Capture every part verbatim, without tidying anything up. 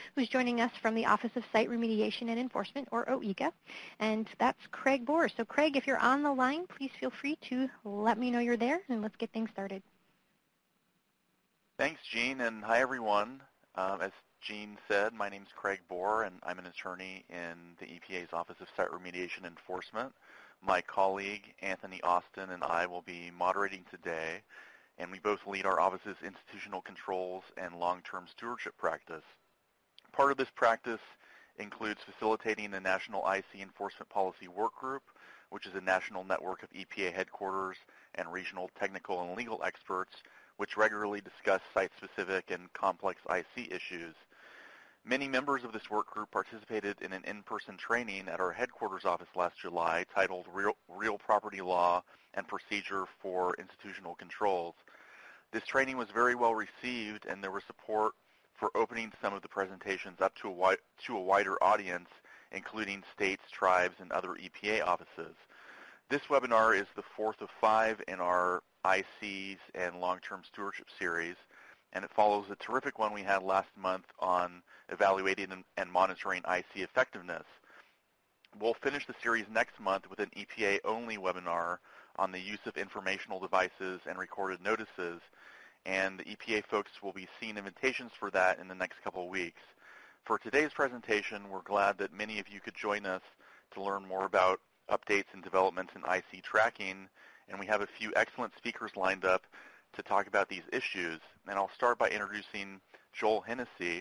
who's joining us from the Office of Site Remediation and Enforcement, or O E C A, and that's Craig Bohr. So Craig, if you're on the line, please feel free to let me know you're there, and let's get things started. Thanks, Jean, and hi, everyone. Um, as Jean said, my name is Craig Bohr, and I'm an attorney in the E P A's Office of Site Remediation and Enforcement. My colleague, Anthony Austin, and I will be moderating today, and we both lead our office's institutional controls and long-term stewardship practice. Part of this practice includes facilitating the National I C Enforcement Policy Work Group, which is a national network of E P A headquarters and regional technical and legal experts, which regularly discuss site-specific and complex I C issues. Many members of this work group participated in an in-person training at our headquarters office last July titled Real, Real Property Law and Procedure for Institutional Controls. This training was very well received, and there was support for opening some of the presentations up to a, wi to a wider audience, including states, tribes, and other E P A offices. This webinar is the fourth of five in our I Cs and long-term stewardship series, and it follows a terrific one we had last month on evaluating and monitoring I C effectiveness. We'll finish the series next month with an E P A-only webinar on the use of informational devices and recorded notices, and the E P A folks will be seeing invitations for that in the next couple of weeks. For today's presentation, we're glad that many of you could join us to learn more about updates and developments in I C tracking, and we have a few excellent speakers lined up to talk about these issues. And I'll start by introducing Joel Hennessy.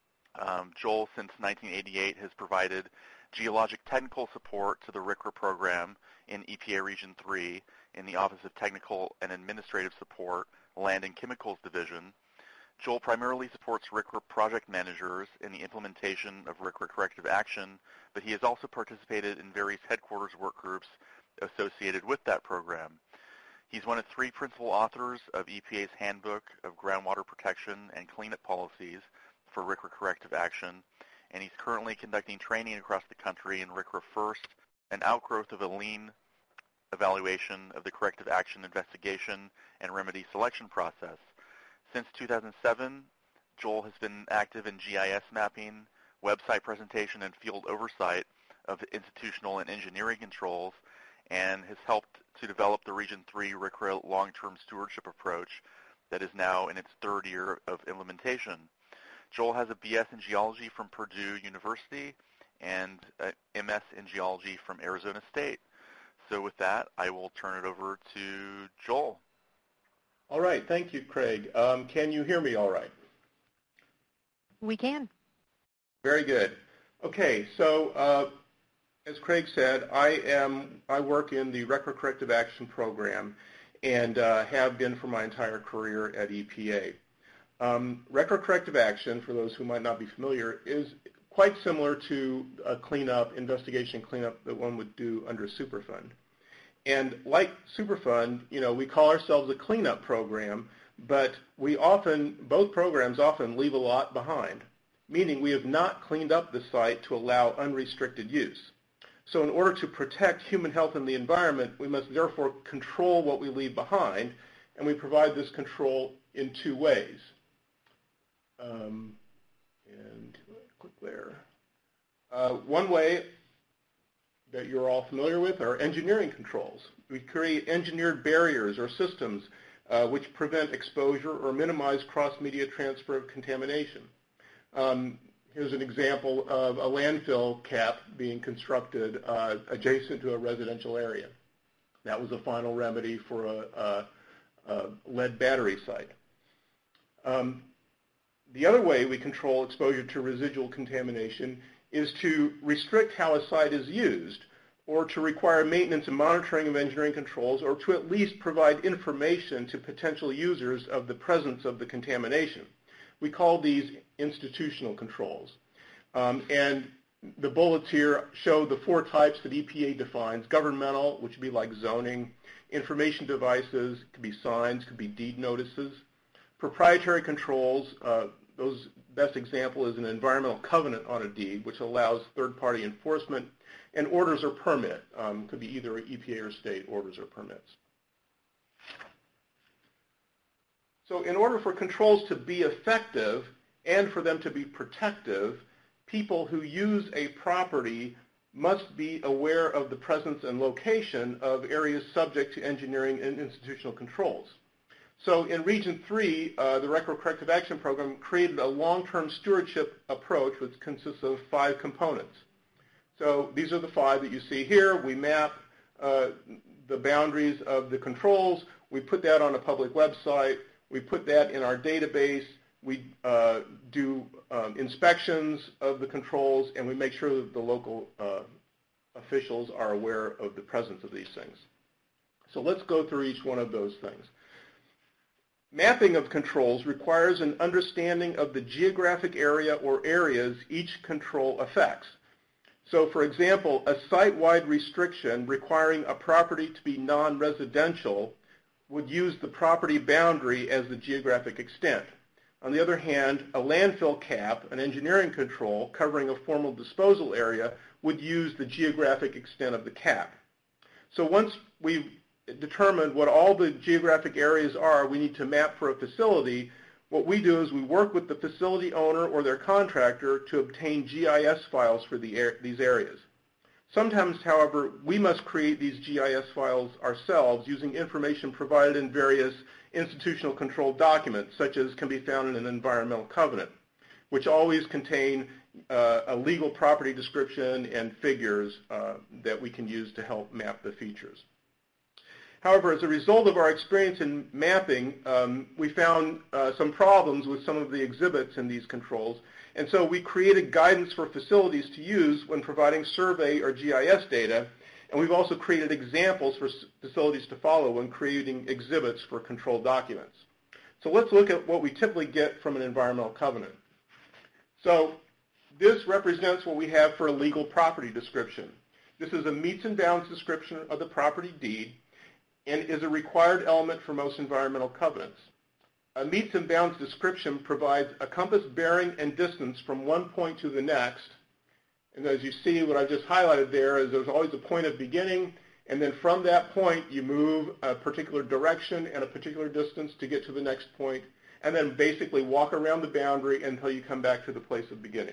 Um, Joel, since nineteen eighty-eight, has provided geologic technical support to the R C R A program in E P A Region three in the Office of Technical and Administrative Support, Land and Chemicals Division. Joel primarily supports R C R A project managers in the implementation of R C R A corrective action, but he has also participated in various headquarters work groups associated with that program. He's one of three principal authors of E P A's Handbook of Groundwater Protection and Cleanup Policies for R C R A corrective action, and he's currently conducting training across the country in R C R A First, an outgrowth of a lean evaluation of the corrective action investigation and remedy selection process. Since two thousand seven, Joel has been active in G I S mapping, website presentation, and field oversight of institutional and engineering controls, and has helped to develop the Region three R C R A long-term stewardship approach that is now in its third year of implementation. Joel has a B S in geology from Purdue University and an M S in geology from Arizona State. So with that, I will turn it over to Joel. All right, thank you, Craig. Um, can you hear me all right? We can. Very good. Okay, so uh, as Craig said, I am I work in the R C R A Corrective Action Program and uh, have been for my entire career at E P A. Um, R C R A Corrective Action, for those who might not be familiar, is quite similar to a cleanup, investigation cleanup that one would do under Superfund. And like Superfund, you know, we call ourselves a cleanup program, but we often, both programs often leave a lot behind, meaning we have not cleaned up the site to allow unrestricted use. So in order to protect human health and the environment, we must therefore control what we leave behind, and we provide this control in two ways. Um, and click there. Uh, one way that you're all familiar with are engineering controls. We create engineered barriers or systems uh, which prevent exposure or minimize cross-media transfer of contamination. Um, here's an example of a landfill cap being constructed uh, adjacent to a residential area. That was a final remedy for a, a, a lead battery site. Um, the other way we control exposure to residual contamination is to restrict how a site is used, or to require maintenance and monitoring of engineering controls, or to at least provide information to potential users of the presence of the contamination. We call these institutional controls. Um, and the bullets here show the four types that E P A defines: governmental, which would be like zoning; information devices, could be signs, could be deed notices; proprietary controls, uh, those best example is an environmental covenant on a deed, which allows third-party enforcement; and orders or permit, um, could be either E P A or state orders or permits. So in order for controls to be effective, and for them to be protective, people who use a property must be aware of the presence and location of areas subject to engineering and institutional controls. So in Region three, uh, the Record Corrective Action Program created a long-term stewardship approach which consists of five components. So these are the five that you see here. We map uh, the boundaries of the controls. We put that on a public website. We put that in our database. We uh, do um, inspections of the controls, and we make sure that the local uh, officials are aware of the presence of these things. So let's go through each one of those things. Mapping of controls requires an understanding of the geographic area or areas each control affects. So, for example, a site-wide restriction requiring a property to be non-residential would use the property boundary as the geographic extent. On the other hand, a landfill cap, an engineering control covering a formal disposal area, would use the geographic extent of the cap. So once we've determined what all the geographic areas are we need to map for a facility, what we do is we work with the facility owner or their contractor to obtain G I S files for the, these areas. Sometimes, however, we must create these G I S files ourselves using information provided in various institutional control documents, such as can be found in an environmental covenant, which always contain uh, a legal property description and figures uh, that we can use to help map the features. However, as a result of our experience in mapping, um, we found uh, some problems with some of the exhibits in these controls, and so we created guidance for facilities to use when providing survey or G I S data, and we've also created examples for facilities to follow when creating exhibits for control documents. So let's look at what we typically get from an environmental covenant. So this represents what we have for a legal property description. This is a meets and bounds description of the property deed, and is a required element for most environmental covenants. A meets and bounds description provides a compass bearing and distance from one point to the next. And as you see, what I've just highlighted there is there's always a point of beginning, and then from that point you move a particular direction and a particular distance to get to the next point, and then basically walk around the boundary until you come back to the place of beginning.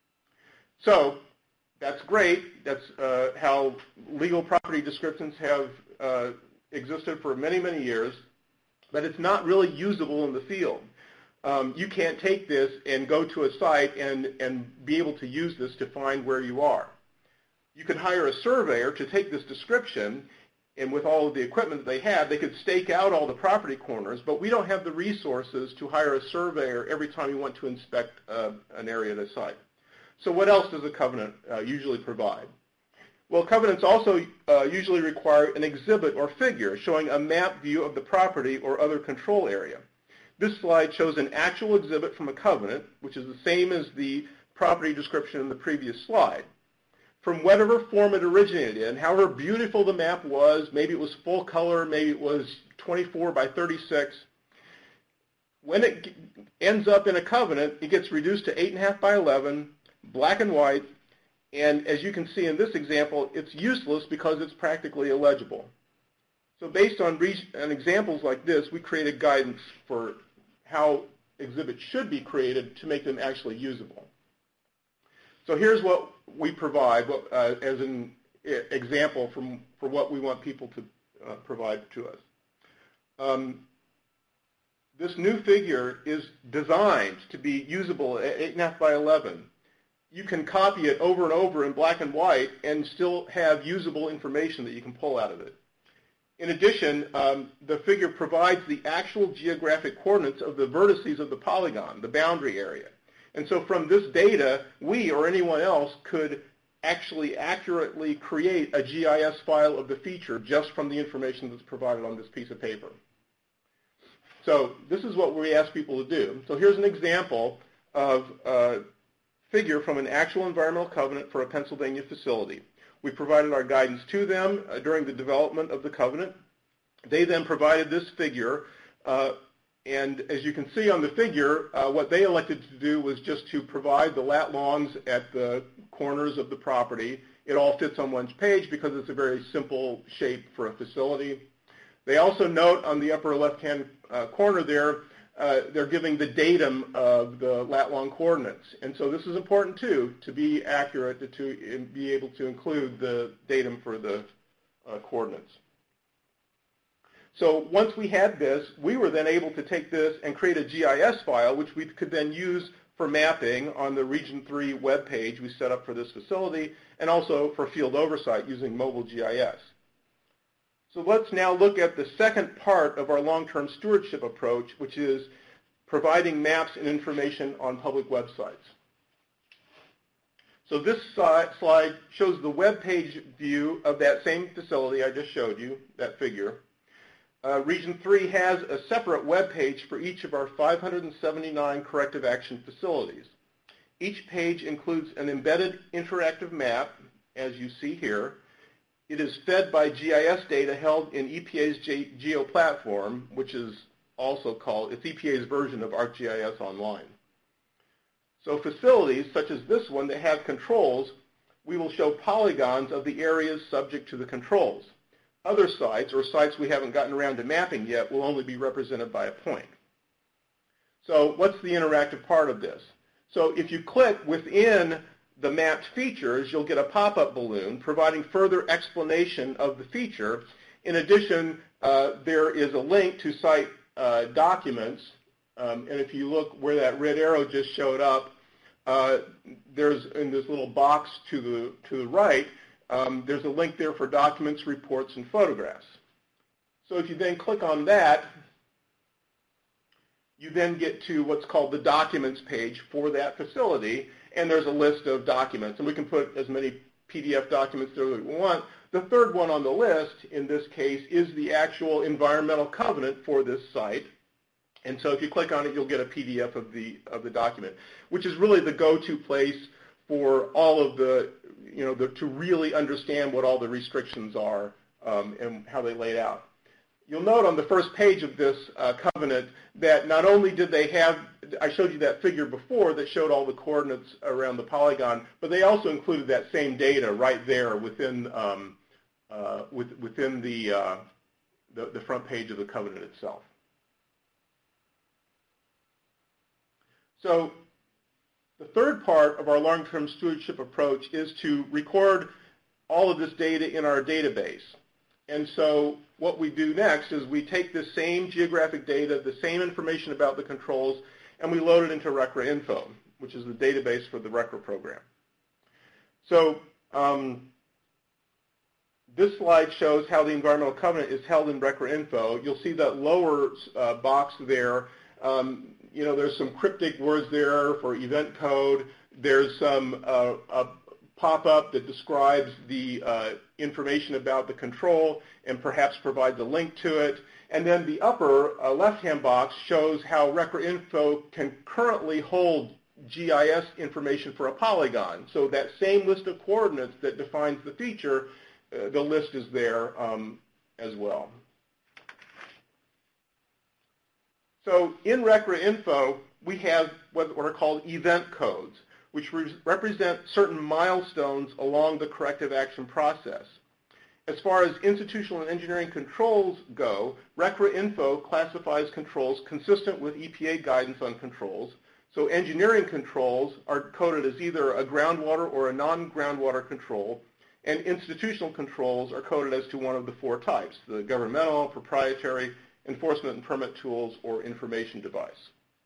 So that's great. That's uh, how legal property descriptions have uh, existed for many, many years, but it's not really usable in the field. Um, you can't take this and go to a site and, and be able to use this to find where you are. You could hire a surveyor to take this description, and with all of the equipment that they have, they could stake out all the property corners, but we don't have the resources to hire a surveyor every time you want to inspect uh, an area at a site. So what else does a covenant uh, usually provide? Well, covenants also uh, usually require an exhibit or figure showing a map view of the property or other control area. This slide shows an actual exhibit from a covenant, which is the same as the property description in the previous slide. From whatever form it originated in, however beautiful the map was, maybe it was full color, maybe it was twenty-four by thirty-six, when it ends up in a covenant, it gets reduced to eight and a half by eleven, black and white, and as you can see in this example, it's useless because it's practically illegible. So based on, on examples like this, we created guidance for how exhibits should be created to make them actually usable. So here's what we provide what, uh, as an example from, for what we want people to uh, provide to us. Um, this new figure is designed to be usable at eight and a half by eleven. You can copy it over and over in black and white and still have usable information that you can pull out of it. In addition, um, the figure provides the actual geographic coordinates of the vertices of the polygon, the boundary area. And so from this data, we or anyone else could actually accurately create a G I S file of the feature just from the information that's provided on this piece of paper. So this is what we ask people to do. So here's an example of uh, figure from an actual environmental covenant for a Pennsylvania facility. We provided our guidance to them uh, during the development of the covenant. They then provided this figure, uh, and as you can see on the figure, uh, what they elected to do was just to provide the lat longs at the corners of the property. It all fits on one page because it's a very simple shape for a facility. They also note on the upper left-hand uh, corner there uh, they're giving the datum of the lat-long coordinates. And so this is important, too, to be accurate, to, to be able to include the datum for the uh, coordinates. So once we had this, we were then able to take this and create a G I S file, which we could then use for mapping on the Region three web page we set up for this facility, and also for field oversight using mobile G I S. So let's now look at the second part of our long-term stewardship approach, which is providing maps and information on public websites. So this slide shows the web page view of that same facility I just showed you, that figure. Uh, Region three has a separate web page for each of our five hundred seventy-nine corrective action facilities. Each page includes an embedded interactive map, as you see here. It is fed by G I S data held in E P A's GEO platform, which is also called, it's E P A's version of ArcGIS Online. So facilities such as this one that have controls, we will show polygons of the areas subject to the controls. Other sites, or sites we haven't gotten around to mapping yet, will only be represented by a point. So what's the interactive part of this? So if you click within the mapped features, you'll get a pop-up balloon providing further explanation of the feature. In addition, uh, there is a link to site uh, documents, um, and if you look where that red arrow just showed up, uh, there's in this little box to the, to the right, Um, there's a link there for documents, reports, and photographs. So if you then click on that, you then get to what's called the documents page for that facility, and there's a list of documents. And we can put as many P D F documents there as we want. The third one on the list, in this case, is the actual environmental covenant for this site. And so if you click on it, you'll get a P D F of the, of the document, which is really the go-to place for all of the, you know, the, to really understand what all the restrictions are um, and how they laid out. You'll note on the first page of this uh, covenant that not only did they have, I showed you that figure before that showed all the coordinates around the polygon, but they also included that same data right there within, um, uh, with, within the, uh, the, the front page of the covenant itself. So the third part of our long-term stewardship approach is to record all of this data in our database. And so what we do next is we take this same geographic data, the same information about the controls, and we load it into RecRaInfo, which is the database for the RecRa program. So um, this slide shows how the environmental covenant is held in RecRaInfo. You'll see that lower uh, box there. Um, you know, there's some cryptic words there for event code. There's some uh, a pop-up that describes the uh, information about the control and perhaps provides a link to it. And then the upper uh, left-hand box shows how RecRaInfo can currently hold G I S information for a polygon. So that same list of coordinates that defines the feature, uh, the list is there um, as well. So in RecRaInfo, we have what are called event codes, which re represent certain milestones along the corrective action process. As far as institutional and engineering controls go, RecRaInfo classifies controls consistent with E P A guidance on controls. So engineering controls are coded as either a groundwater or a non-groundwater control, and institutional controls are coded as to one of the four types, the governmental, proprietary, enforcement and permit tools, or information device.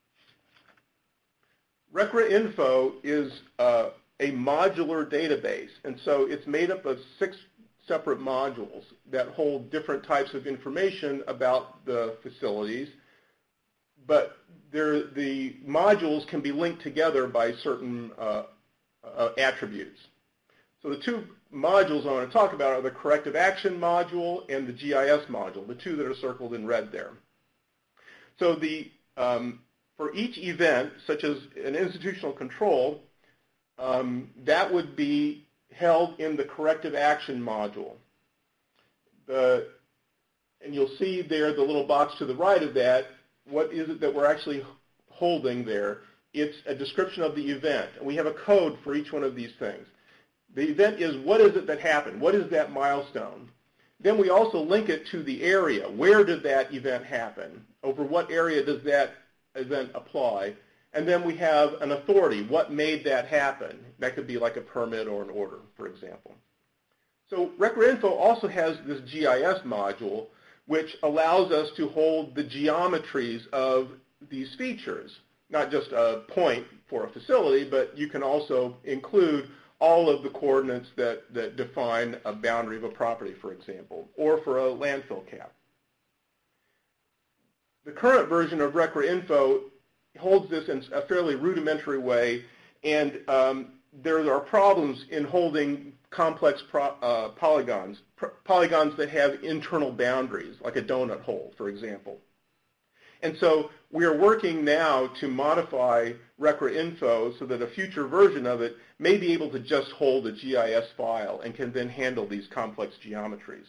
RecRaInfo is uh, a modular database, and so it's made up of six separate modules that hold different types of information about the facilities, but the modules can be linked together by certain uh, uh, attributes. So the two modules I want to talk about are the corrective action module and the G I S module, the two that are circled in red there. So the, um, for each event, such as an institutional control, um, that would be held in the corrective action module. The, and you'll see there the little box to the right of that, what is it that we're actually holding there? It's a description of the event, and we have a code for each one of these things. The event is, what is it that happened? What is that milestone? Then we also link it to the area. Where did that event happen? Over what area does that event apply. And then we have an authority. What made that happen? That could be like a permit or an order, for example. So RecReInfo also has this G I S module, which allows us to hold the geometries of these features. Not just a point for a facility, but you can also include all of the coordinates that, that define a boundary of a property, for example, or for a landfill cap. The current version of RecReInfo holds this in a fairly rudimentary way, and um, there are problems in holding complex pro, uh, polygons, pr polygons that have internal boundaries, like a donut hole, for example. And so we are working now to modify RecReInfo so that a future version of it may be able to just hold a G I S file and can then handle these complex geometries.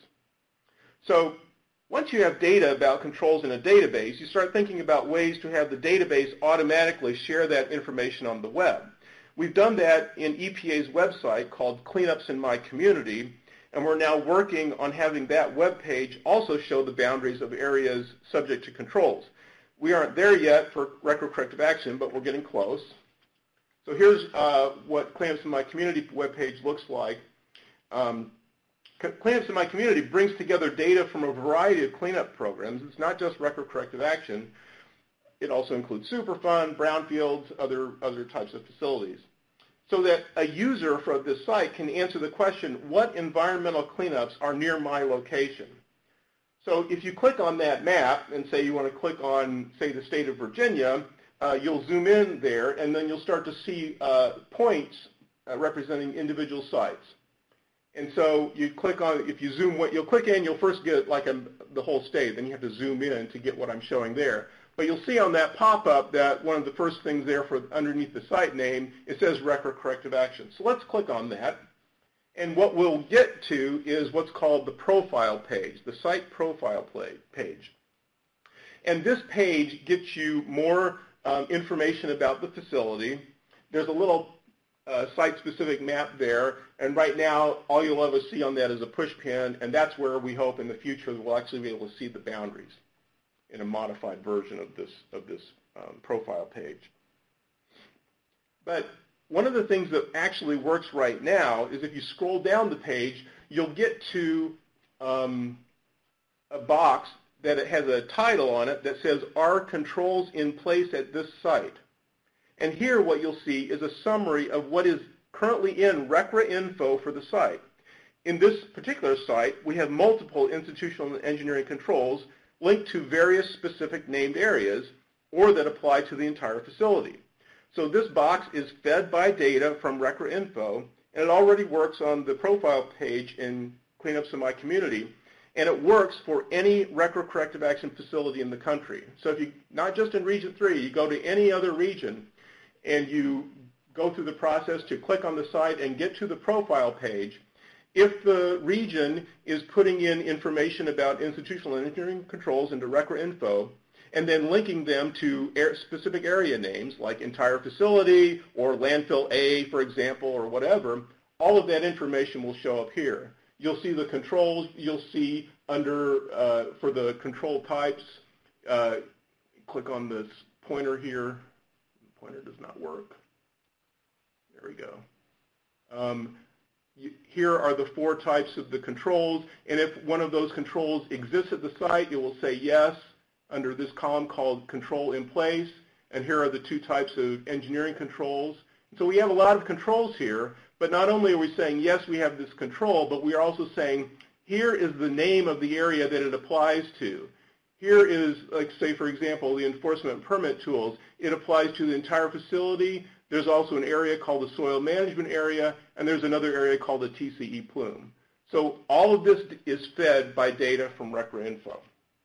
So once you have data about controls in a database, you start thinking about ways to have the database automatically share that information on the web. We've done that in E P A's website called Cleanups in My Community, and we're now working on having that web page also show the boundaries of areas subject to controls. We aren't there yet for record corrective action, but we're getting close. So here's uh, what Cleanups in My Community webpage looks like. Um, Cleanups in My Community brings together data from a variety of cleanup programs. It's not just record corrective action. It also includes Superfund, brownfields, other, other types of facilities. So that a user for this site can answer the question, what environmental cleanups are near my location? So if you click on that map and say you want to click on, say, the state of Virginia, uh, you'll zoom in there, and then you'll start to see uh, points uh, representing individual sites. And so you click on, if you zoom, what you'll click in, you'll first get like a, the whole state, then you have to zoom in to get what I'm showing there. But you'll see on that pop-up that one of the first things there for underneath the site name, it says record corrective action. So let's click on that. And what we'll get to is what's called the profile page, the site profile page. And this page gets you more um, information about the facility. There's a little uh, site-specific map there, and right now all you'll ever see on that is a push pin, and that's where we hope in the future we'll actually be able to see the boundaries in a modified version of this, of this um, profile page. But one of the things that actually works right now is if you scroll down the page, you'll get to um, a box that it has a title on it that says, Are Controls in Place at This Site? And here what you'll see is a summary of what is currently in RecReInfo for the site. In this particular site, we have multiple institutional and engineering controls linked to various specific named areas or that apply to the entire facility. So this box is fed by data from RecReInfo, and it already works on the profile page in Cleanups in My Community, and it works for any record corrective action facility in the country. So if you, not just in Region three, you go to any other region and you go through the process to click on the site and get to the profile page, if the region is putting in information about institutional and engineering controls into RecReInfo, and then linking them to specific area names like entire facility or landfill A, for example, or whatever, all of that information will show up here. You'll see the controls. You'll see under, uh, for the control types, uh, click on this pointer here. The pointer does not work. There we go. Um, Here are the four types of the controls, and if one of those controls exists at the site, it will say yes under this column called Control in Place, and here are the two types of engineering controls. So we have a lot of controls here, but not only are we saying yes, we have this control, but we are also saying here is the name of the area that it applies to. Here is, like say for example, the enforcement permit tools. It applies to the entire facility. There's also an area called the soil management area, and there's another area called the T C E plume. So all of this is fed by data from RecReInfo.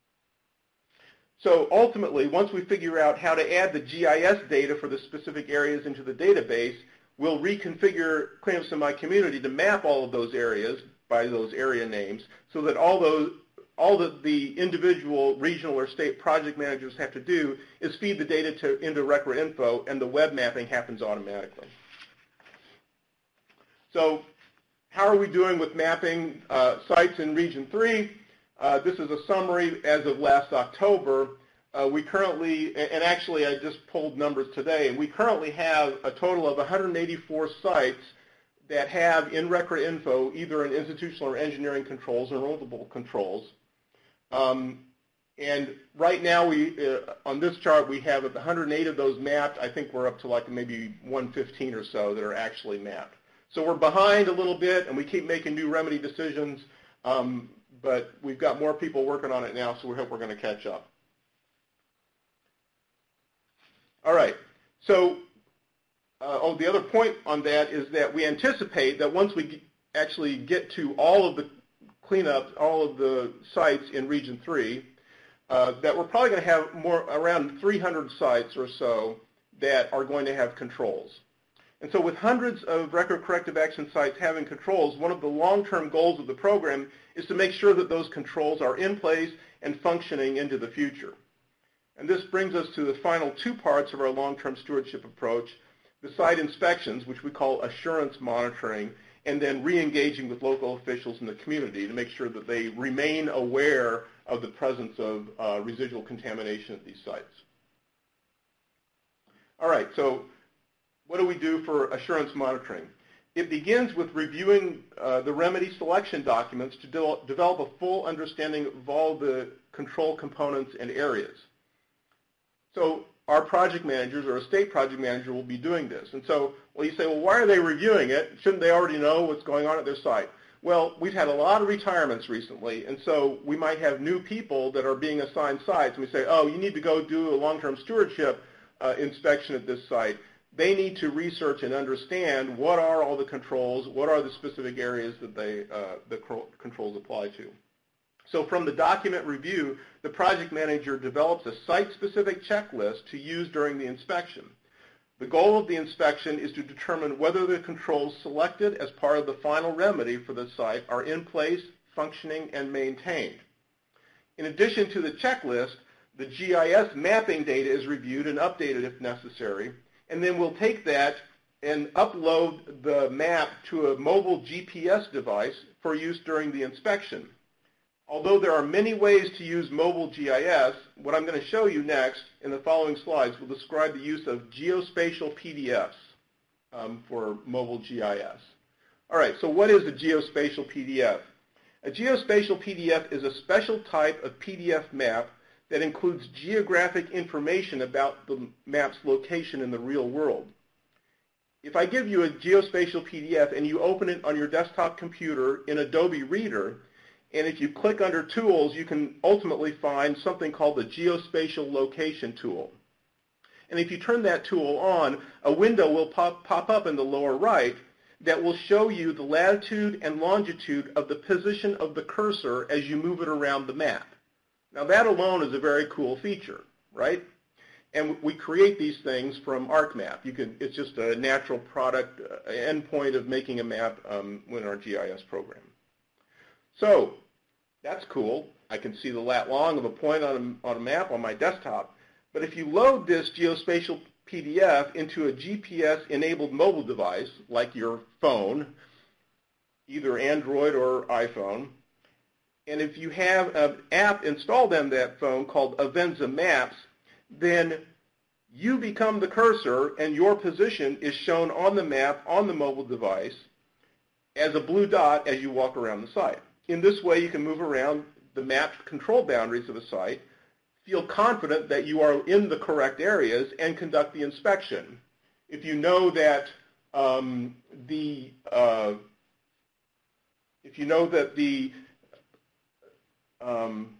So ultimately, once we figure out how to add the G I S data for the specific areas into the database, we'll reconfigure Cleanups in My Community to map all of those areas by those area names so that all those all that the individual regional or state project managers have to do is feed the data to, into RecReInfo, and the web mapping happens automatically. So how are we doing with mapping uh, sites in Region three? Uh, this is a summary as of last October. uh, we currently, and actually I just pulled numbers today, and we currently have a total of one hundred eighty-four sites that have in record info either an institutional or engineering controls or multiple controls. Um, and right now, we uh, on this chart, we have one hundred eight of those mapped. I think we're up to like maybe one fifteen or so that are actually mapped. So we're behind a little bit, and we keep making new remedy decisions, um, but we've got more people working on it now, so we hope we're going to catch up. All right. So uh, oh, the other point on that is that we anticipate that once we actually get to all of the cleanup, all of the sites in Region three, uh, that we're probably going to have more around three hundred sites or so that are going to have controls. And so with hundreds of record corrective action sites having controls, one of the long-term goals of the program is to make sure that those controls are in place and functioning into the future. And this brings us to the final two parts of our long-term stewardship approach, the site inspections, which we call assurance monitoring, and then re-engaging with local officials in the community to make sure that they remain aware of the presence of uh, residual contamination at these sites. All right, so what do we do for assurance monitoring? It begins with reviewing uh, the remedy selection documents to de develop a full understanding of all the control components and areas. So our project managers or a state project manager will be doing this. And so, well, you say, well, why are they reviewing it? Shouldn't they already know what's going on at their site? Well, we've had a lot of retirements recently, and so we might have new people that are being assigned sites, and we say, oh, you need to go do a long-term stewardship uh, inspection at this site. They need to research and understand what are all the controls, what are the specific areas that they, uh, the controls apply to. So from the document review, the project manager develops a site-specific checklist to use during the inspection. The goal of the inspection is to determine whether the controls selected as part of the final remedy for the site are in place, functioning, and maintained. In addition to the checklist, the G I S mapping data is reviewed and updated if necessary, and then we'll take that and upload the map to a mobile G P S device for use during the inspection. Although there are many ways to use mobile G I S, what I'm going to show you next in the following slides will describe the use of geospatial P D Fs um, for mobile G I S. All right, so what is a geospatial P D F? A geospatial P D F is a special type of P D F map that includes geographic information about the map's location in the real world. If I give you a geospatial P D F and you open it on your desktop computer in Adobe Reader, and if you click under Tools, you can ultimately find something called the Geospatial Location tool. And if you turn that tool on, a window will pop, pop up in the lower right that will show you the latitude and longitude of the position of the cursor as you move it around the map. Now that alone is a very cool feature, right? And we create these things from ArcMap. You can, it's just a natural product, uh, endpoint of making a map um, in our G I S program. So that's cool. I can see the lat long of a point on a, on a map on my desktop. But if you load this geospatial P D F into a G P S-enabled mobile device, like your phone, either Android or iPhone, and if you have an app installed on that phone called Avenza Maps, then you become the cursor and your position is shown on the map on the mobile device as a blue dot as you walk around the site. In this way, you can move around the mapped control boundaries of a site, feel confident that you are in the correct areas, and conduct the inspection. If you know that um, the uh, if you know that the um,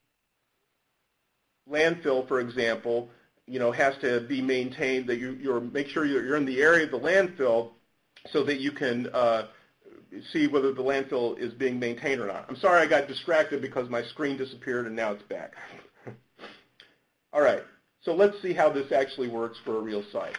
landfill, for example, you know, has to be maintained, that you you're make sure you're, you're in the area of the landfill so that you can uh, see whether the landfill is being maintained or not. I'm sorry I got distracted because my screen disappeared and now it's back. All right, so let's see how this actually works for a real site.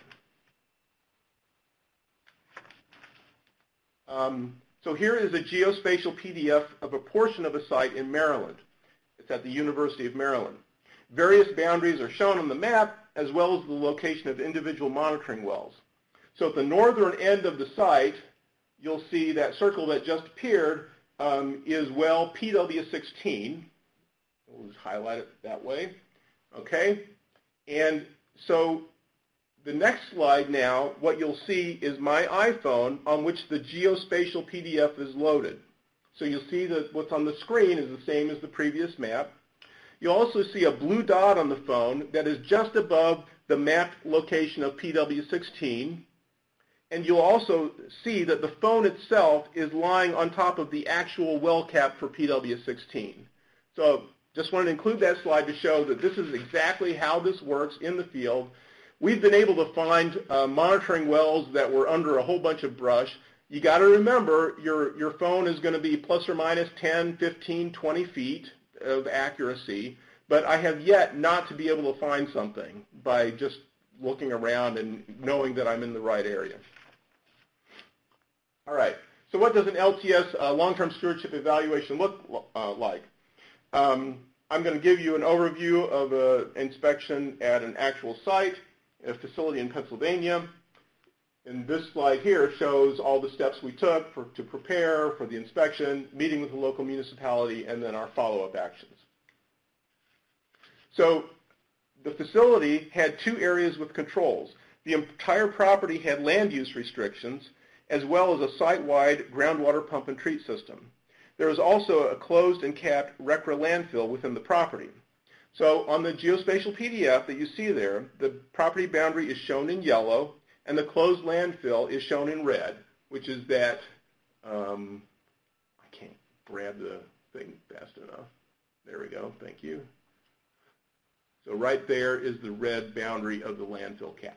Um, so here is a geospatial P D F of a portion of a site in Maryland. It's at the University of Maryland. Various boundaries are shown on the map, as well as the location of individual monitoring wells. So at the northern end of the site, you'll see that circle that just appeared um, is well P W sixteen. We'll just highlight it that way. Okay? And so the next slide now, what you'll see is my iPhone on which the geospatial P D F is loaded. So you'll see that what's on the screen is the same as the previous map. You'll also see a blue dot on the phone that is just above the mapped location of P W sixteen. And you'll also see that the phone itself is lying on top of the actual well cap for P W sixteen. So just wanted to include that slide to show that this is exactly how this works in the field. We've been able to find uh, monitoring wells that were under a whole bunch of brush. You got to remember your, your phone is going to be plus or minus ten, fifteen, twenty feet of accuracy, but I have yet not to be able to find something by just looking around and knowing that I'm in the right area. All right, so what does an L T S uh, long-term stewardship evaluation look uh, like? Um, I'm going to give you an overview of an inspection at an actual site, a facility in Pennsylvania. And this slide here shows all the steps we took for, to prepare for the inspection, meeting with the local municipality, and then our follow-up actions. So the facility had two areas with controls. The entire property had land use restrictions, as well as a site-wide groundwater pump and treat system. There was also a closed and capped R C R A landfill within the property. So on the geospatial P D F that you see there, the property boundary is shown in yellow, and the closed landfill is shown in red, which is that, um, I can't grab the thing fast enough. There we go, thank you. So right there is the red boundary of the landfill cap.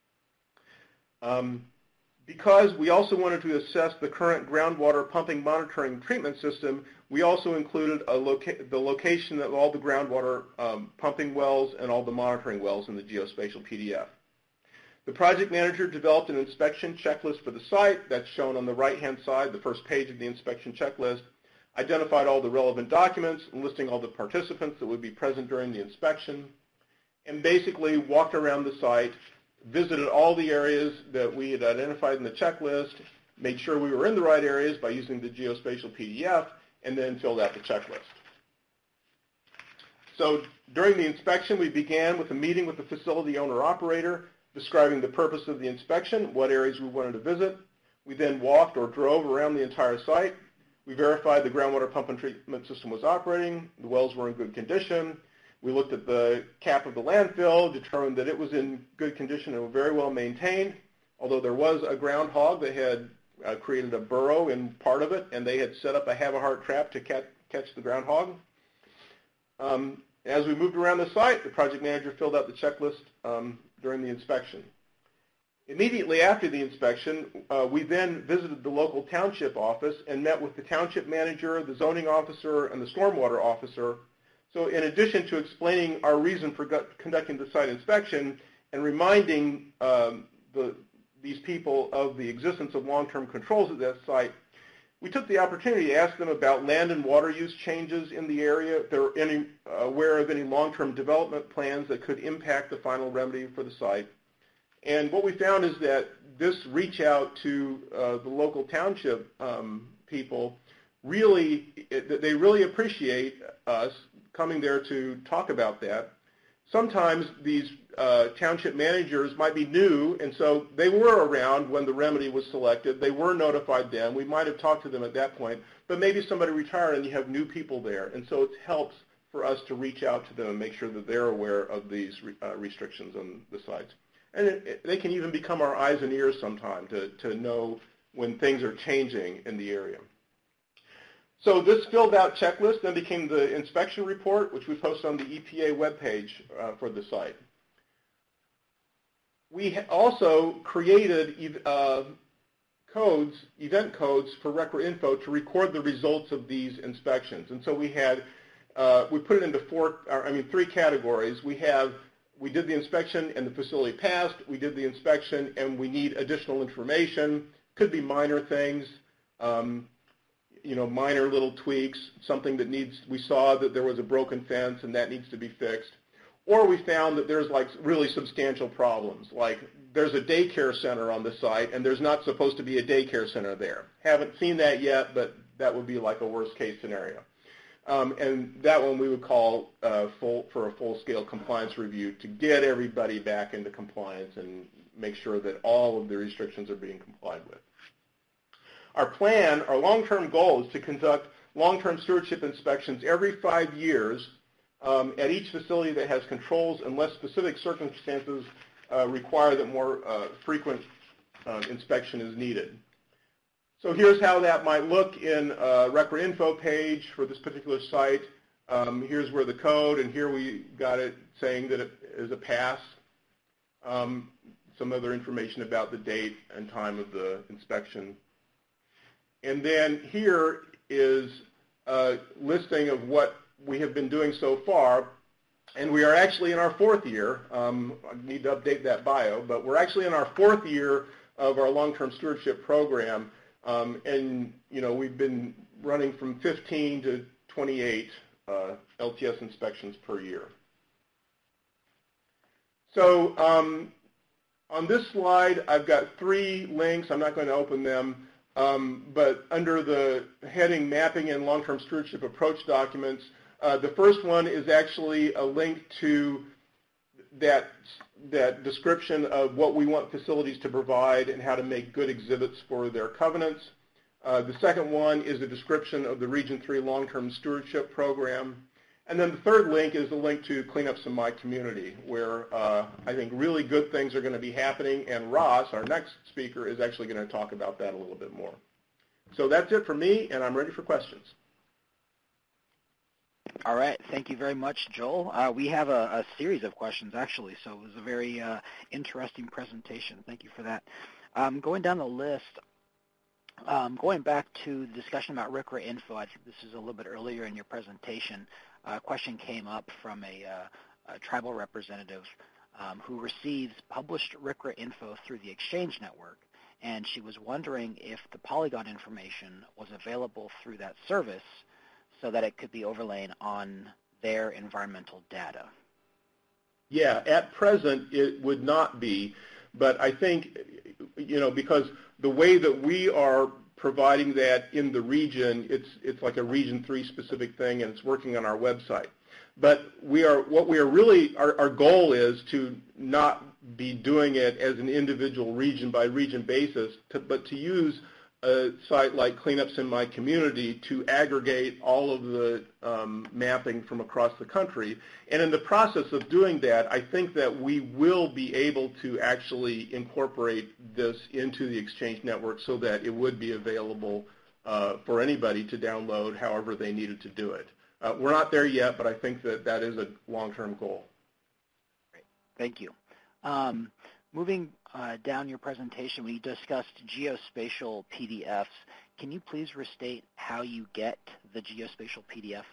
Um, Because we also wanted to assess the current groundwater pumping monitoring treatment system, we also included a loca the location of all the groundwater um, pumping wells and all the monitoring wells in the geospatial P D F. The project manager developed an inspection checklist for the site. That's shown on the right-hand side, the first page of the inspection checklist, identified all the relevant documents, listing all the participants that would be present during the inspection, and basically walked around the site, visited all the areas that we had identified in the checklist, made sure we were in the right areas by using the geospatial P D F, and then filled out the checklist. So during the inspection, we began with a meeting with the facility owner-operator, describing the purpose of the inspection, what areas we wanted to visit. We then walked or drove around the entire site. We verified the groundwater pump and treatment system was operating, the wells were in good condition. We looked at the cap of the landfill, determined that it was in good condition and very well maintained, although there was a groundhog that had uh, created a burrow in part of it, and they had set up a have-a-heart trap to catch, catch the groundhog. Um, as we moved around the site, the project manager filled out the checklist um, during the inspection. Immediately after the inspection, uh, we then visited the local township office and met with the township manager, the zoning officer, and the stormwater officer. So in addition to explaining our reason for conducting the site inspection and reminding um, the, these people of the existence of long-term controls at that site, we took the opportunity to ask them about land and water use changes in the area, if they were any, uh, aware of any long-term development plans that could impact the final remedy for the site. And what we found is that this reach out to uh, the local township um, people really, it, they really appreciate us coming there to talk about that. Sometimes these uh, township managers might be new, and so they were around when the remedy was selected. They were notified then. We might have talked to them at that point, but maybe somebody retired and you have new people there, and so it helps for us to reach out to them and make sure that they're aware of these uh, restrictions on the sites. And it, it, they can even become our eyes and ears sometime to, to know when things are changing in the area. So this filled out checklist then became the inspection report, which we post on the E P A webpage uh, for the site. We also created uh, codes, event codes for RecRaInfo to record the results of these inspections. And so we had, uh, we put it into four, or, I mean, three categories. We have, we did the inspection and the facility passed. We did the inspection and we need additional information. Could be minor things. Um, you know, minor little tweaks, something that needs, we saw that there was a broken fence and that needs to be fixed. Or we found that there's like really substantial problems, like there's a daycare center on the site and there's not supposed to be a daycare center there. Haven't seen that yet, but that would be like a worst case scenario. Um, and that one we would call uh, full, for a full-scale compliance review to get everybody back into compliance and make sure that all of the restrictions are being complied with. Our plan, our long-term goal is to conduct long-term stewardship inspections every five years um, at each facility that has controls unless specific circumstances uh, require that more uh, frequent uh, inspection is needed. So here's how that might look in a record info page for this particular site. Um, here's where the code, and here we got it saying that it is a pass. Um, some other information about the date and time of the inspection. And then here is a listing of what we have been doing so far. And we are actually in our fourth year. Um, I need to update that bio, but we're actually in our fourth year of our long-term stewardship program. Um, and, you know, we've been running from fifteen to twenty-eight uh, L T S inspections per year. So um, on this slide, I've got three links. I'm not going to open them. Um, but under the heading Mapping and Long-Term Stewardship Approach Documents, uh, the first one is actually a link to that, that description of what we want facilities to provide and how to make good exhibits for their covenants. Uh, the second one is a description of the Region three Long-Term Stewardship Program. And then the third link is a link to Cleanups in My Community, where uh, I think really good things are going to be happening, and Ross, our next speaker, is actually going to talk about that a little bit more. So that's it for me, and I'm ready for questions. All right. Thank you very much, Joel. Uh, we have a, a series of questions, actually, so it was a very uh, interesting presentation. Thank you for that. Um, going down the list, um, going back to the discussion about R C R A info, I think this is a little bit earlier in your presentation. A question came up from a, uh, a tribal representative um, who receives published R C R A info through the Exchange Network, and she was wondering if the polygon information was available through that service so that it could be overlain on their environmental data. Yeah, at present it would not be, but I think, you know, because the way that we are providing that in the region, it's it's like a Region three specific thing, and it's working on our website. But we are what we are really our, our goal is to not be doing it as an individual region by region basis, to, but to use a site like Cleanups in My Community to aggregate all of the um, mapping from across the country. And in the process of doing that, I think that we will be able to actually incorporate this into the Exchange Network so that it would be available uh, for anybody to download however they needed to do it. Uh, we're not there yet, but I think that that is a long-term goal. Great. Thank you. Um, moving Uh, down your presentation, we discussed geospatial P D Fs. Can you please restate how you get the geospatial P D F?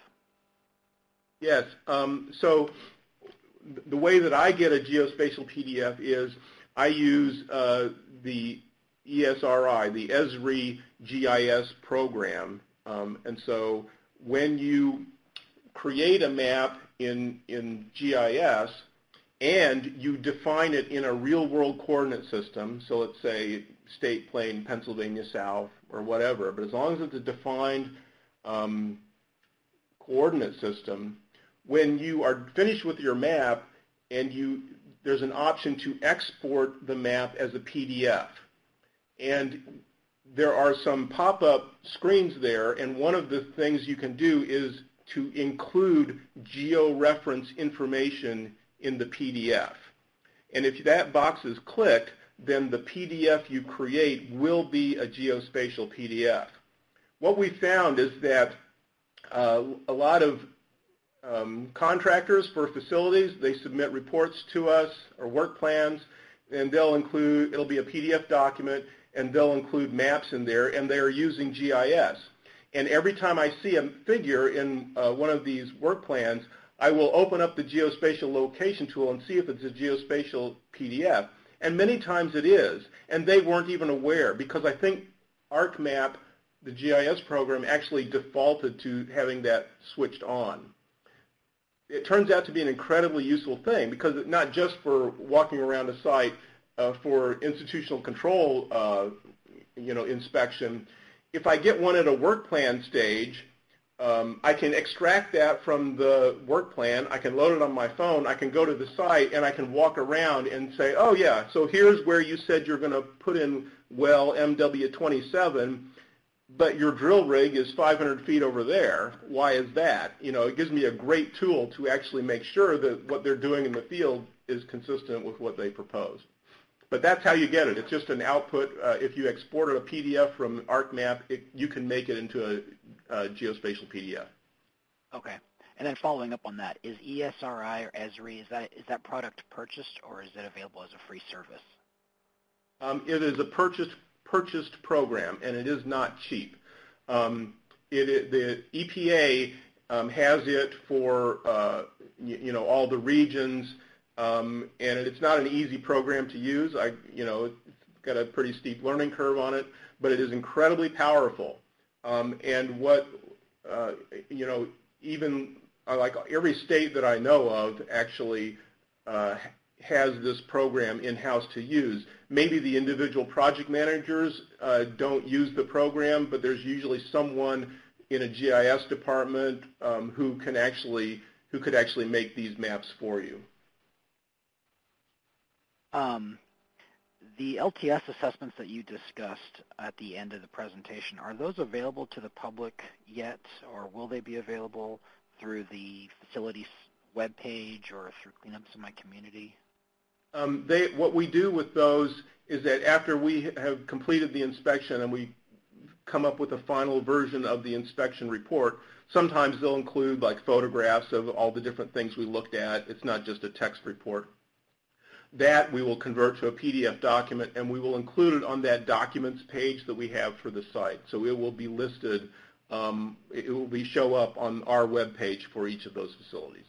Yes. Um, so the way that I get a geospatial P D F is I use uh, the E S R I, the Esri G I S program. Um, and so when you create a map in, in G I S, and you define it in a real-world coordinate system, so let's say state plane, Pennsylvania South, or whatever, but as long as it's a defined um, coordinate system, when you are finished with your map, and you there's an option to export the map as a P D F. And there are some pop-up screens there, and one of the things you can do is to include geo-reference information in the P D F. And if that box is clicked, then the P D F you create will be a geospatial P D F. What we found is that uh, a lot of um, contractors for facilities, they submit reports to us or work plans, and they'll include, it'll be a P D F document, and they'll include maps in there, and they are using G I S. And every time I see a figure in uh, one of these work plans, I will open up the geospatial location tool and see if it's a geospatial P D F. And many times it is, and they weren't even aware, because I think ArcMap, the G I S program, actually defaulted to having that switched on. It turns out to be an incredibly useful thing, because it's not just for walking around a site uh, for institutional control uh, you know, inspection. If I get one at a work plan stage, um, I can extract that from the work plan. I can load it on my phone. I can go to the site, and I can walk around and say, oh, yeah, so here's where you said you're going to put in well M W twenty-seven, but your drill rig is five hundred feet over there. Why is that? You know, it gives me a great tool to actually make sure that what they're doing in the field is consistent with what they propose. But that's how you get it. It's just an output. Uh, if you exported a P D F from ArcMap, it, you can make it into a, a geospatial P D F. Okay. And then following up on that, is E S R I or Esri, is that, is that product purchased or is it available as a free service? Um, it is a purchased, purchased program, and it is not cheap. Um, it, it, the E P A um, has it for uh, you, you know, all the regions. Um, and it's not an easy program to use. I, you know, it's got a pretty steep learning curve on it, but it is incredibly powerful. Um, and what, uh, you know, even uh, like every state that I know of actually uh, has this program in-house to use. Maybe the individual project managers uh, don't use the program, but there's usually someone in a G I S department um, who can actually, who could actually make these maps for you. Um, the L T S assessments that you discussed at the end of the presentation, are those available to the public yet, or will they be available through the facilities webpage or through Cleanups in My Community? Um, they, what we do with those is that after we have completed the inspection and we come up with a final version of the inspection report, sometimes they'll include like photographs of all the different things we looked at. It's not just a text report. That we will convert to a P D F document, and we will include it on that documents page that we have for the site. So it will be listed, um, it will be show up on our web page for each of those facilities.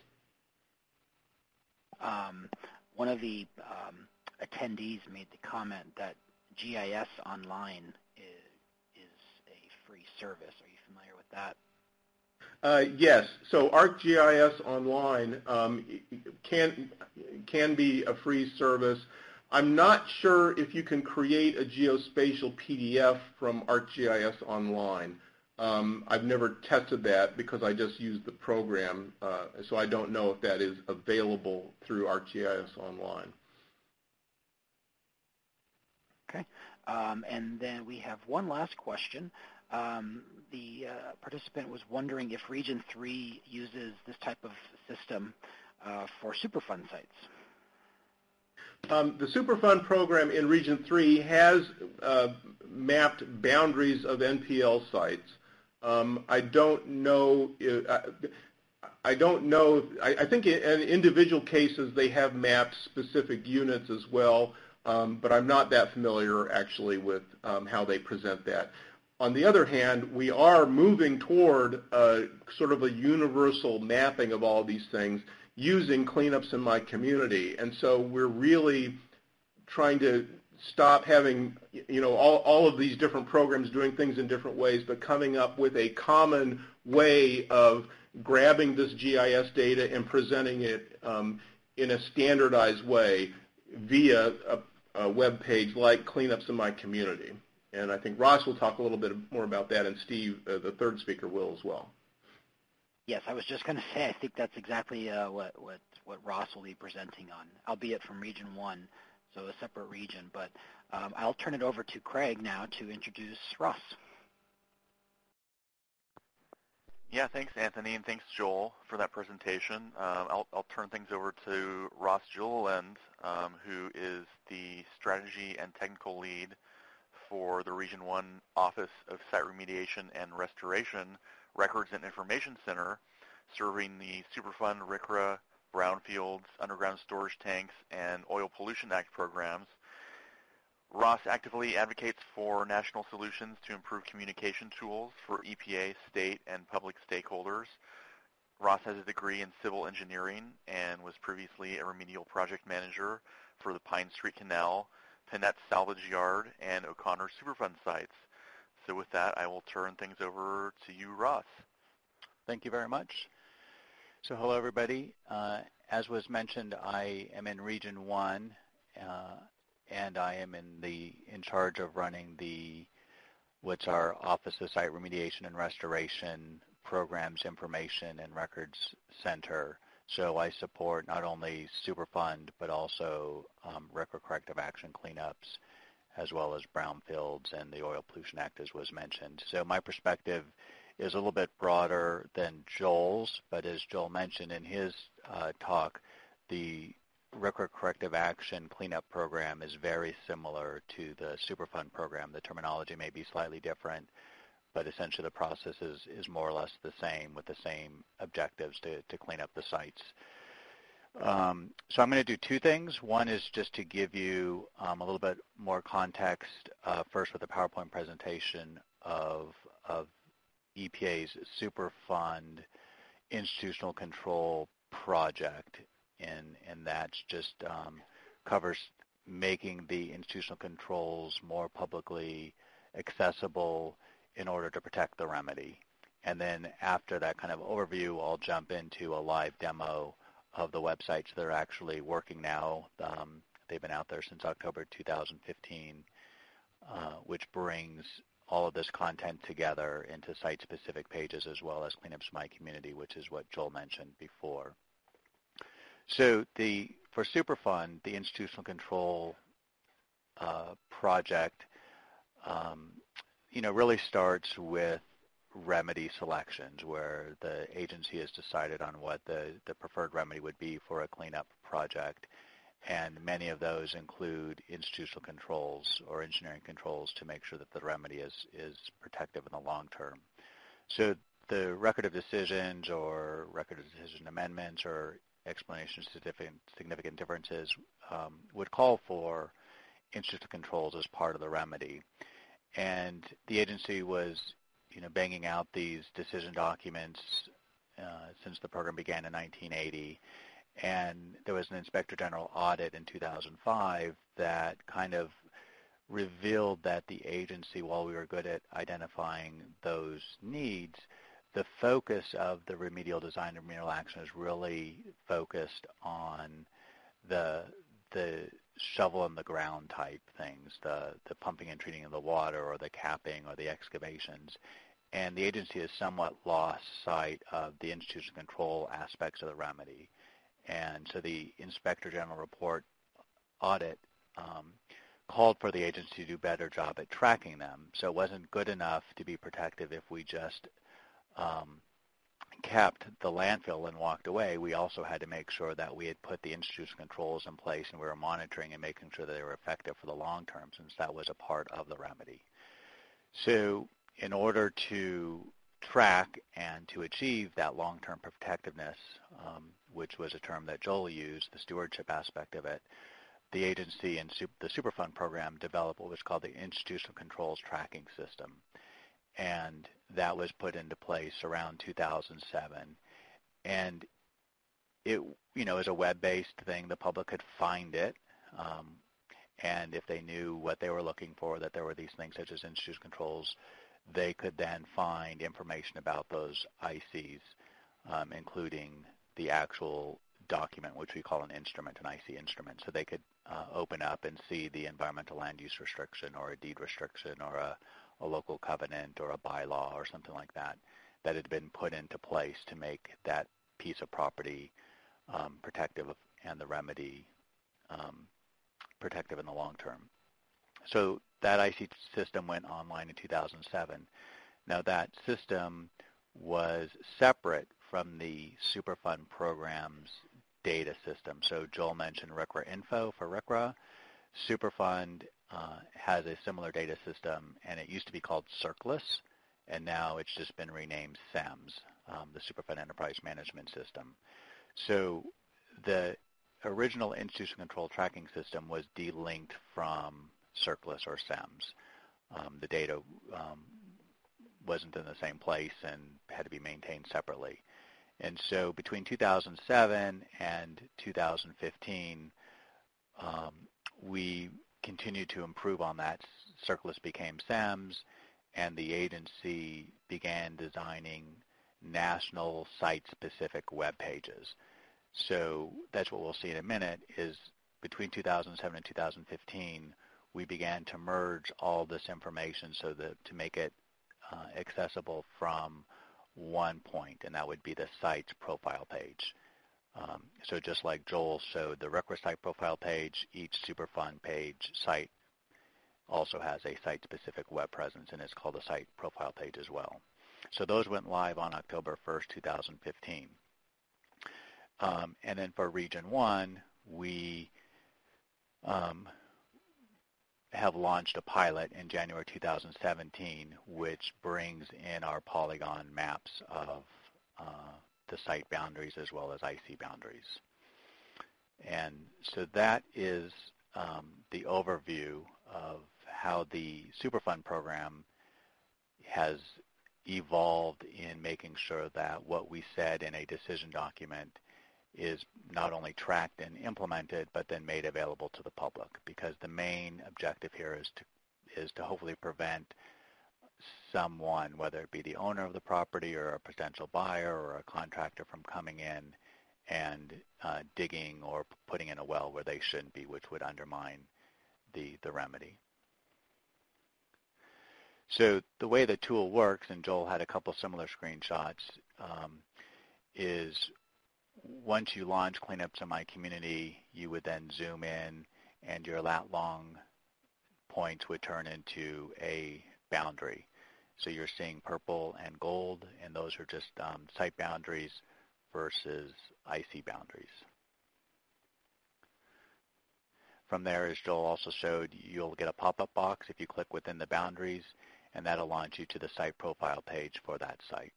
Um, one of the um, attendees made the comment that G I S Online is, is a free service. Are you familiar with that? Uh, yes. So ArcGIS Online um, can can be a free service. I'm not sure if you can create a geospatial P D F from ArcGIS Online. Um, I've never tested that because I just used the program, uh, so I don't know if that is available through ArcGIS Online. Okay. Um, and then we have one last question. Um, the uh, participant was wondering if Region three uses this type of system uh, for Superfund sites. Um, the Superfund program in Region three has uh, mapped boundaries of N P L sites. Um, I don't know. If, I, I don't know. I, I think in individual cases they have mapped specific units as well, um, but I'm not that familiar actually with um, how they present that. On the other hand, we are moving toward uh, sort of a universal mapping of all these things using Cleanups in My Community. And so we're really trying to stop having, you know, all, all of these different programs doing things in different ways, but coming up with a common way of grabbing this G I S data and presenting it um, in a standardized way via a, a web page like Cleanups in My Community. And I think Ross will talk a little bit more about that, and Steve, uh, the third speaker, will as well. Yes, I was just going to say, I think that's exactly uh, what, what, what Ross will be presenting on, albeit from Region one, so a separate region. But um, I'll turn it over to Craig now to introduce Ross. Yeah, thanks, Anthony, and thanks, Joel, for that presentation. Um, I'll, I'll turn things over to Ross Juliland, um, who is the Strategy and Technical Lead for the Region one Office of Site Remediation and Restoration Records and Information Center, serving the Superfund, R C R A, Brownfields, Underground Storage Tanks, and Oil Pollution Act programs. Ross actively advocates for national solutions to improve communication tools for E P A, state, and public stakeholders. Ross has a degree in civil engineering and was previously a remedial project manager for the Pine Street Canal, Pinette Salvage Yard, and O'Connor Superfund sites. So with that, I will turn things over to you, Ross. Thank you very much. So hello, everybody. Uh, as was mentioned, I am in Region one, uh, and I am in the in charge of running the what's our Office of Site Remediation and Restoration programs information and records center. So I support not only Superfund, but also um, record corrective action cleanups, as well as brownfields and the Oil Pollution Act, as was mentioned. So my perspective is a little bit broader than Joel's, but as Joel mentioned in his uh, talk, the record corrective action cleanup program is very similar to the Superfund program. The terminology may be slightly different, but essentially the process is, is more or less the same, with the same objectives to, to clean up the sites. Um, so I'm going to do two things. One is just to give you um, a little bit more context, uh, first with a PowerPoint presentation of, of E P A's Superfund institutional control project, and, and that just um, covers making the institutional controls more publicly accessible in order to protect the remedy. And then after that kind of overview, I'll jump into a live demo of the websites that are actually working now. Um, they've been out there since October two thousand fifteen, uh, which brings all of this content together into site-specific pages, as well as Clean Up My Community, which is what Joel mentioned before. So the for Superfund, the institutional control uh, project, um, you know, really starts with remedy selections, where the agency has decided on what the, the preferred remedy would be for a cleanup project. And many of those include institutional controls or engineering controls to make sure that the remedy is, is protective in the long term. So the record of decisions or record of decision amendments or explanations to significant, significant differences um, would call for institutional controls as part of the remedy. And the agency was, you know, banging out these decision documents uh, since the program began in nineteen eighty. And there was an Inspector General audit in two thousand five that kind of revealed that the agency, while we were good at identifying those needs, the focus of the remedial design and remedial action is really focused on the the shovel in the ground type things, the, the pumping and treating of the water or the capping or the excavations. And the agency has somewhat lost sight of the institutional control aspects of the remedy. And so the Inspector General report audit um, called for the agency to do a better job at tracking them. So it wasn't good enough to be protective if we just um, kept the landfill and walked away. We also had to make sure that we had put the institutional controls in place and we were monitoring and making sure that they were effective for the long term, since that was a part of the remedy. So in order to track and to achieve that long-term protectiveness, um, which was a term that Joel used, the stewardship aspect of it, the agency and super, the Superfund program developed what was called the Institutional Controls Tracking System. And that was put into place around two thousand seven. And it, you know, is a web-based thing. The public could find it. Um, and if they knew what they were looking for, that there were these things such as institutional controls, they could then find information about those I Cs, um, including the actual document, which we call an instrument, an I C instrument. So they could uh, open up and see the environmental land use restriction or a deed restriction or a, a local covenant or a bylaw or something like that that had been put into place to make that piece of property um, protective and the remedy um, protective in the long term. So that I C system went online in two thousand seven. Now that system was separate from the Superfund program's data system. So Joel mentioned RCRA Info for RCRA. Superfund uh, has a similar data system, and it used to be called CERCLIS, and now it's just been renamed SEMS, um, the Superfund Enterprise Management System. So the original institutional control tracking system was delinked from CERCLIS or SEMS. Um, the data um, wasn't in the same place and had to be maintained separately. And so between two thousand seven and two thousand fifteen, um, we continued to improve on that. CERCLIS became SEMS, and the agency began designing national site-specific web pages. So that's what we'll see in a minute, is between two thousand seven and two thousand fifteen, we began to merge all this information so that to make it uh, accessible from one point, and that would be the site's profile page. Um, so just like Joel showed the RCRA site profile page, each Superfund page site also has a site-specific web presence, and it's called a site profile page as well. So those went live on October first, two thousand fifteen. Um, and then for Region one, we um, have launched a pilot in January two thousand seventeen, which brings in our polygon maps of uh, the site boundaries as well as I C boundaries. And so that is um, the overview of how the Superfund program has evolved in making sure that what we said in a decision document is not only tracked and implemented, but then made available to the public, because the main objective here is to is to hopefully prevent someone, whether it be the owner of the property or a potential buyer or a contractor, from coming in and uh, digging or putting in a well where they shouldn't be, which would undermine the, the remedy. So the way the tool works, and Joel had a couple similar screenshots, um, is once you launch Cleanups in My Community, you would then zoom in, and your lat long points would turn into a boundary. So you're seeing purple and gold, and those are just um, site boundaries versus I C boundaries. From there, as Joel also showed, you'll get a pop-up box if you click within the boundaries, and that'll launch you to the site profile page for that site.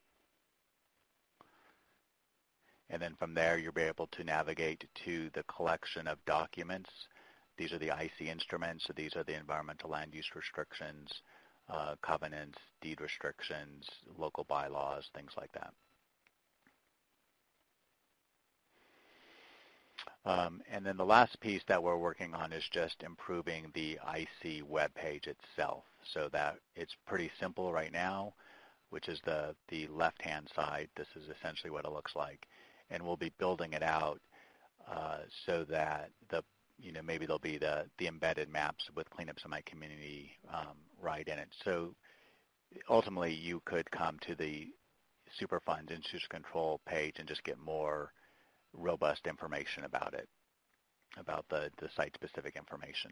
And then from there, you'll be able to navigate to the collection of documents. These are the I C instruments, so these are the environmental land use restrictions, uh, covenants, deed restrictions, local bylaws, things like that. Um, and then the last piece that we're working on is just improving the I C web page itself, so that it's pretty simple right now, which is the, the left-hand side. This is essentially what it looks like. And we'll be building it out uh, so that the, you know, maybe there'll be the, the embedded maps with Cleanups in My Community um, right in it. So ultimately, you could come to the Superfund Institution Control page and just get more robust information about it, about the, the site-specific information.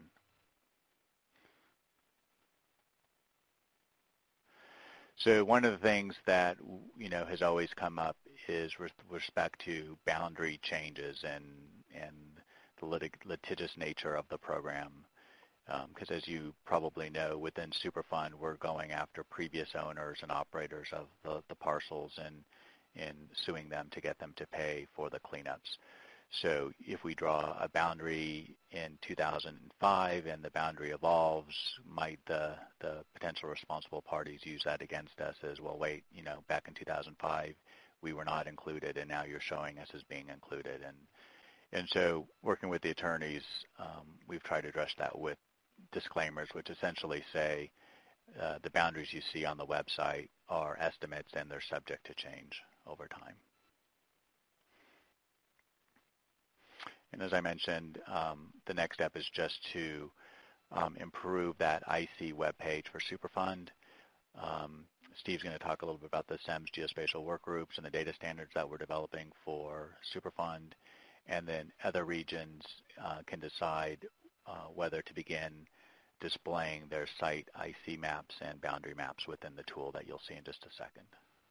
So one of the things that, you know, has always come up is with respect to boundary changes and, and the litig litigious nature of the program. Because um, as you probably know, within Superfund, we're going after previous owners and operators of the, the parcels and, and suing them to get them to pay for the cleanups. So if we draw a boundary in two thousand five and the boundary evolves, might the, the potential responsible parties use that against us as, well, wait, you know, back in two thousand five, we were not included, and now you're showing us as being included. And, and so working with the attorneys, um, we've tried to address that with disclaimers, which essentially say uh, the boundaries you see on the website are estimates and they're subject to change over time. And as I mentioned, um, the next step is just to um, improve that I C web page for Superfund. Um, Steve's going to talk a little bit about the S E M S geospatial work groups and the data standards that we're developing for Superfund. And then other regions uh, can decide uh, whether to begin displaying their site I C maps and boundary maps within the tool that you'll see in just a second.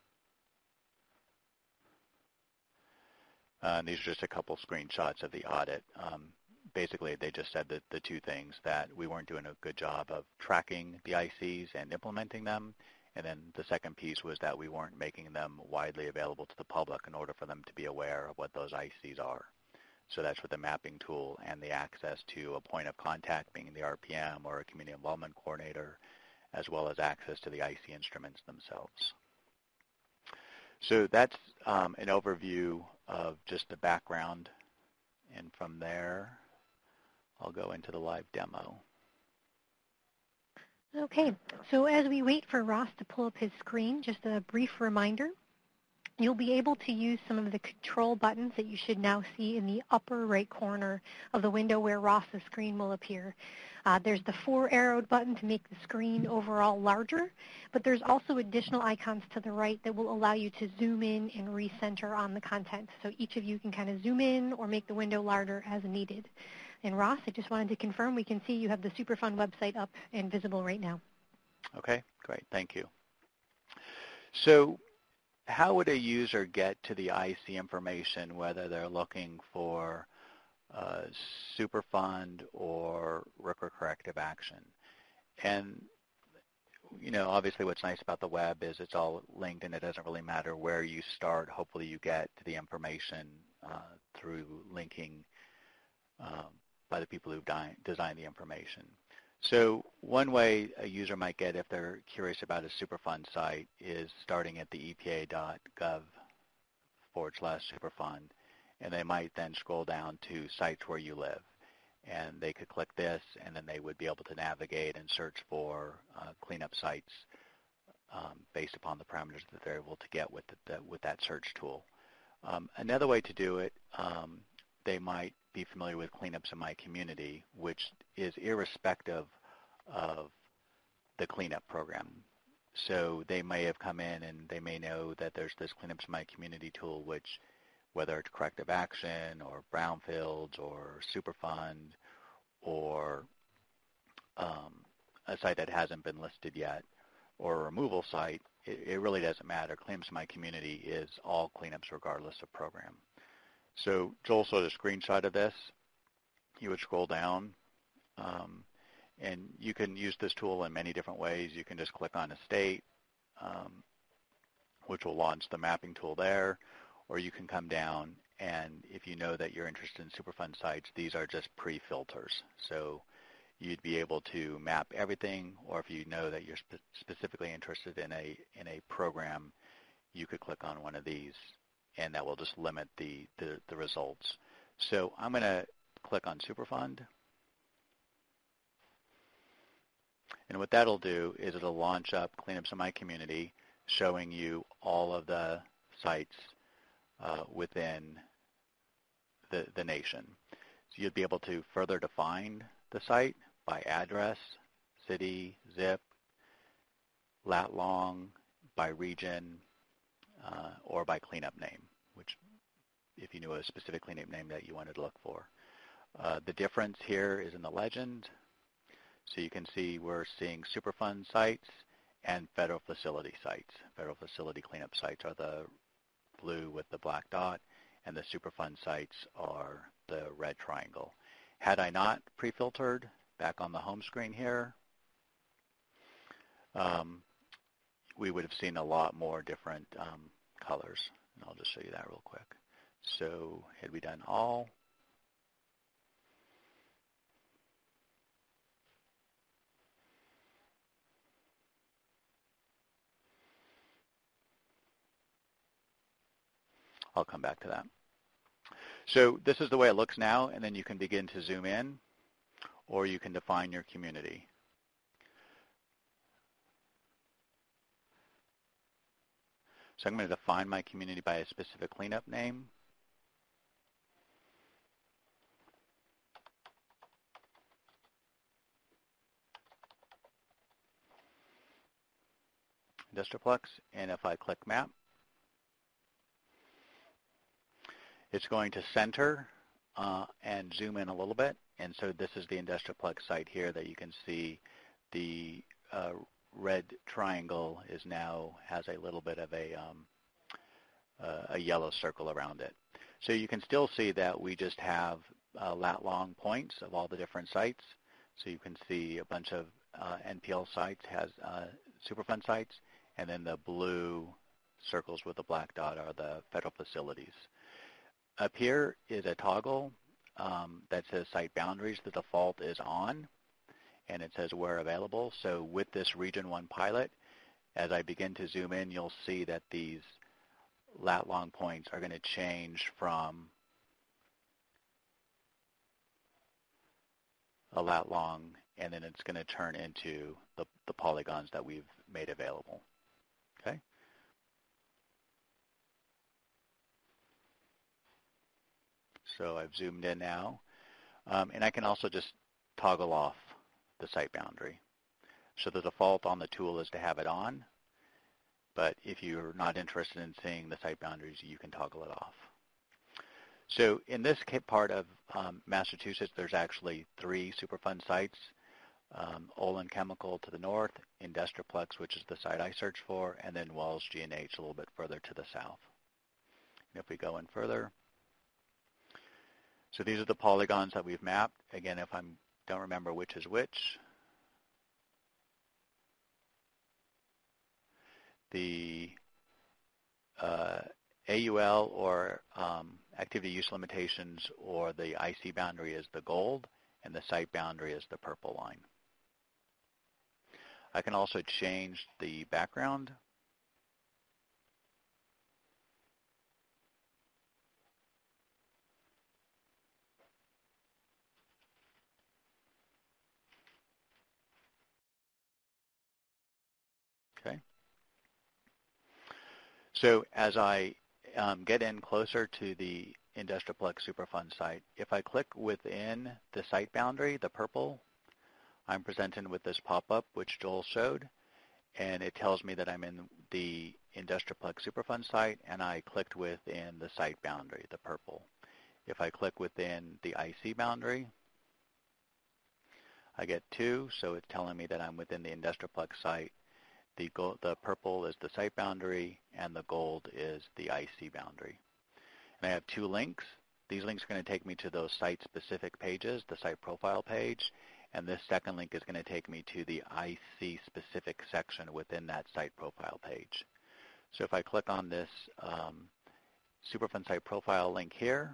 Uh, and these are just a couple screenshots of the audit. Um, basically, they just said that the two things, that we weren't doing a good job of tracking the I Cs and implementing them, and then the second piece was that we weren't making them widely available to the public in order for them to be aware of what those I Cs are. So that's with the mapping tool and the access to a point of contact, being the R P M or a community involvement coordinator, as well as access to the I C instruments themselves. So that's um, an overview of just the background, and from there, I'll go into the live demo. Okay, so as we wait for Ross to pull up his screen, just a brief reminder. You'll be able to use some of the control buttons that you should now see in the upper right corner of the window where Ross's screen will appear. Uh, there's the four-arrowed button to make the screen overall larger, but there's also additional icons to the right that will allow you to zoom in and recenter on the content. So each of you can kind of zoom in or make the window larger as needed. And Ross, I just wanted to confirm we can see you have the Superfund website up and visible right now. Okay, great. Thank you. So how would a user get to the I C information, whether they're looking for uh, Superfund or R C R corrective action? And, you know, obviously what's nice about the web is it's all linked and it doesn't really matter where you start. Hopefully you get to the information uh, through linking um, by the people who've di- designed the information. So one way a user might get if they're curious about a Superfund site is starting at the E P A dot gov forward slash Superfund, and they might then scroll down to sites where you live. And they could click this, and then they would be able to navigate and search for uh, cleanup sites um, based upon the parameters that they're able to get with, the, the, with that search tool. Um, another way to do it, um, they might be familiar with Cleanups in My Community, which is irrespective of the cleanup program. So they may have come in and they may know that there's this Cleanups in My Community tool, which whether it's corrective action or brownfields or Superfund or um, a site that hasn't been listed yet or a removal site, it, it really doesn't matter. Cleanups in My Community is all cleanups regardless of program. So Joel showed a screenshot of this. You would scroll down, um, and you can use this tool in many different ways. You can just click on a state, um, which will launch the mapping tool there, or you can come down, and if you know that you're interested in Superfund sites, these are just pre-filters. So you'd be able to map everything, or if you know that you're spe- specifically interested in a in a program, you could click on one of these, and that will just limit the, the, the results. So I'm going to click on Superfund. And what that'll do is it'll launch up Cleanups in My Community, showing you all of the sites uh, within the, the nation. So you'll be able to further define the site by address, city, zip, lat long, by region, Uh, or by cleanup name, which if you knew a specific cleanup name that you wanted to look for. Uh, the difference here is in the legend. So you can see we're seeing Superfund sites and federal facility sites. Federal facility cleanup sites are the blue with the black dot, and the Superfund sites are the red triangle. Had I not pre-filtered back on the home screen here, um, we would have seen a lot more different um, colors. And I'll just show you that real quick. So had we done all, I'll come back to that. So this is the way it looks now, and then you can begin to zoom in, or you can define your community. So I'm going to define my community by a specific cleanup name. Industriplex, and if I click map, it's going to center uh, and zoom in a little bit. And so this is the Industriplex site here that you can see the uh, red triangle is now has a little bit of a, um, uh, a yellow circle around it. So you can still see that we just have uh, lat long points of all the different sites. So you can see a bunch of uh, N P L sites has uh, Superfund sites, and then the blue circles with the black dot are the federal facilities. Up here is a toggle um, that says site boundaries. The default is on, and it says where available. So with this Region one pilot, as I begin to zoom in, you'll see that these lat long points are going to change from a lat long, and then it's going to turn into the, the polygons that we've made available. Okay. So I've zoomed in now. Um, and I can also just toggle off the site boundary. So the default on the tool is to have it on, but if you're not interested in seeing the site boundaries, you can toggle it off. So in this part of um, Massachusetts, there's actually three Superfund sites. Um, Olin Chemical to the north, Industriplex, which is the site I searched for, and then Wells G and H a little bit further to the south. And if we go in further, so these are the polygons that we've mapped. Again, if I don't remember which is which, the uh, A U L or um, activity use limitations or the I C boundary is the gold, and the site boundary is the purple line. I can also change the background. Okay. So as I um, get in closer to the Industriplex Superfund site, if I click within the site boundary, the purple, I'm presented with this pop-up, which Joel showed, and it tells me that I'm in the Industriplex Superfund site, and I clicked within the site boundary, the purple. If I click within the I C boundary, I get two, so it's telling me that I'm within the Industriplex site. The, gold, the purple is the site boundary, and the gold is the I C boundary. And I have two links. These links are going to take me to those site-specific pages, the site profile page, and this second link is going to take me to the I C-specific section within that site profile page. So if I click on this um, Superfund site profile link here,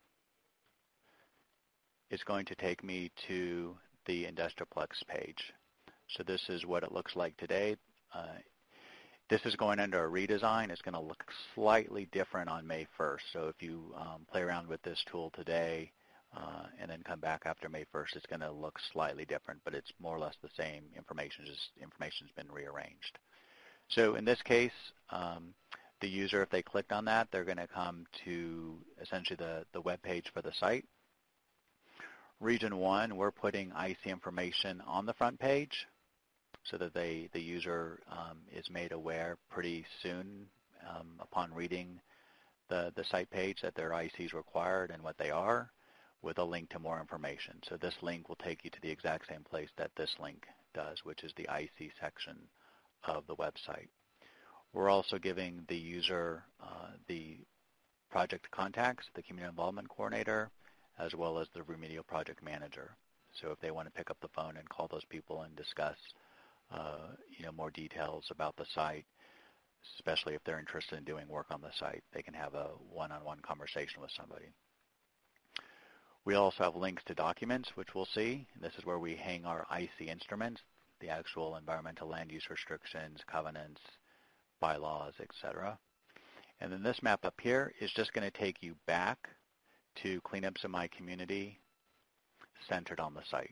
it's going to take me to the Industriplex page. So this is what it looks like today. Uh, this is going under a redesign. It's going to look slightly different on May first. So if you um, play around with this tool today uh, and then come back after May first, it's going to look slightly different, but it's more or less the same information, just information's been rearranged. So in this case, um, the user, if they clicked on that, they're going to come to essentially the, the web page for the site. Region one, we're putting I C information on the front page so that they, the user um, is made aware pretty soon um, upon reading the, the site page that their I C is required and what they are, with a link to more information. So this link will take you to the exact same place that this link does, which is the I C section of the website. We're also giving the user uh, the project contacts, the community involvement coordinator, as well as the remedial project manager. So if they want to pick up the phone and call those people and discuss uh, you know, more details about the site, especially if they're interested in doing work on the site, they can have a one-on-one conversation with somebody. We also have links to documents, which we'll see. This is where we hang our I C instruments, the actual environmental land use restrictions, covenants, bylaws, et cetera. And then this map up here is just going to take you back to Cleanups in My Community centered on the site.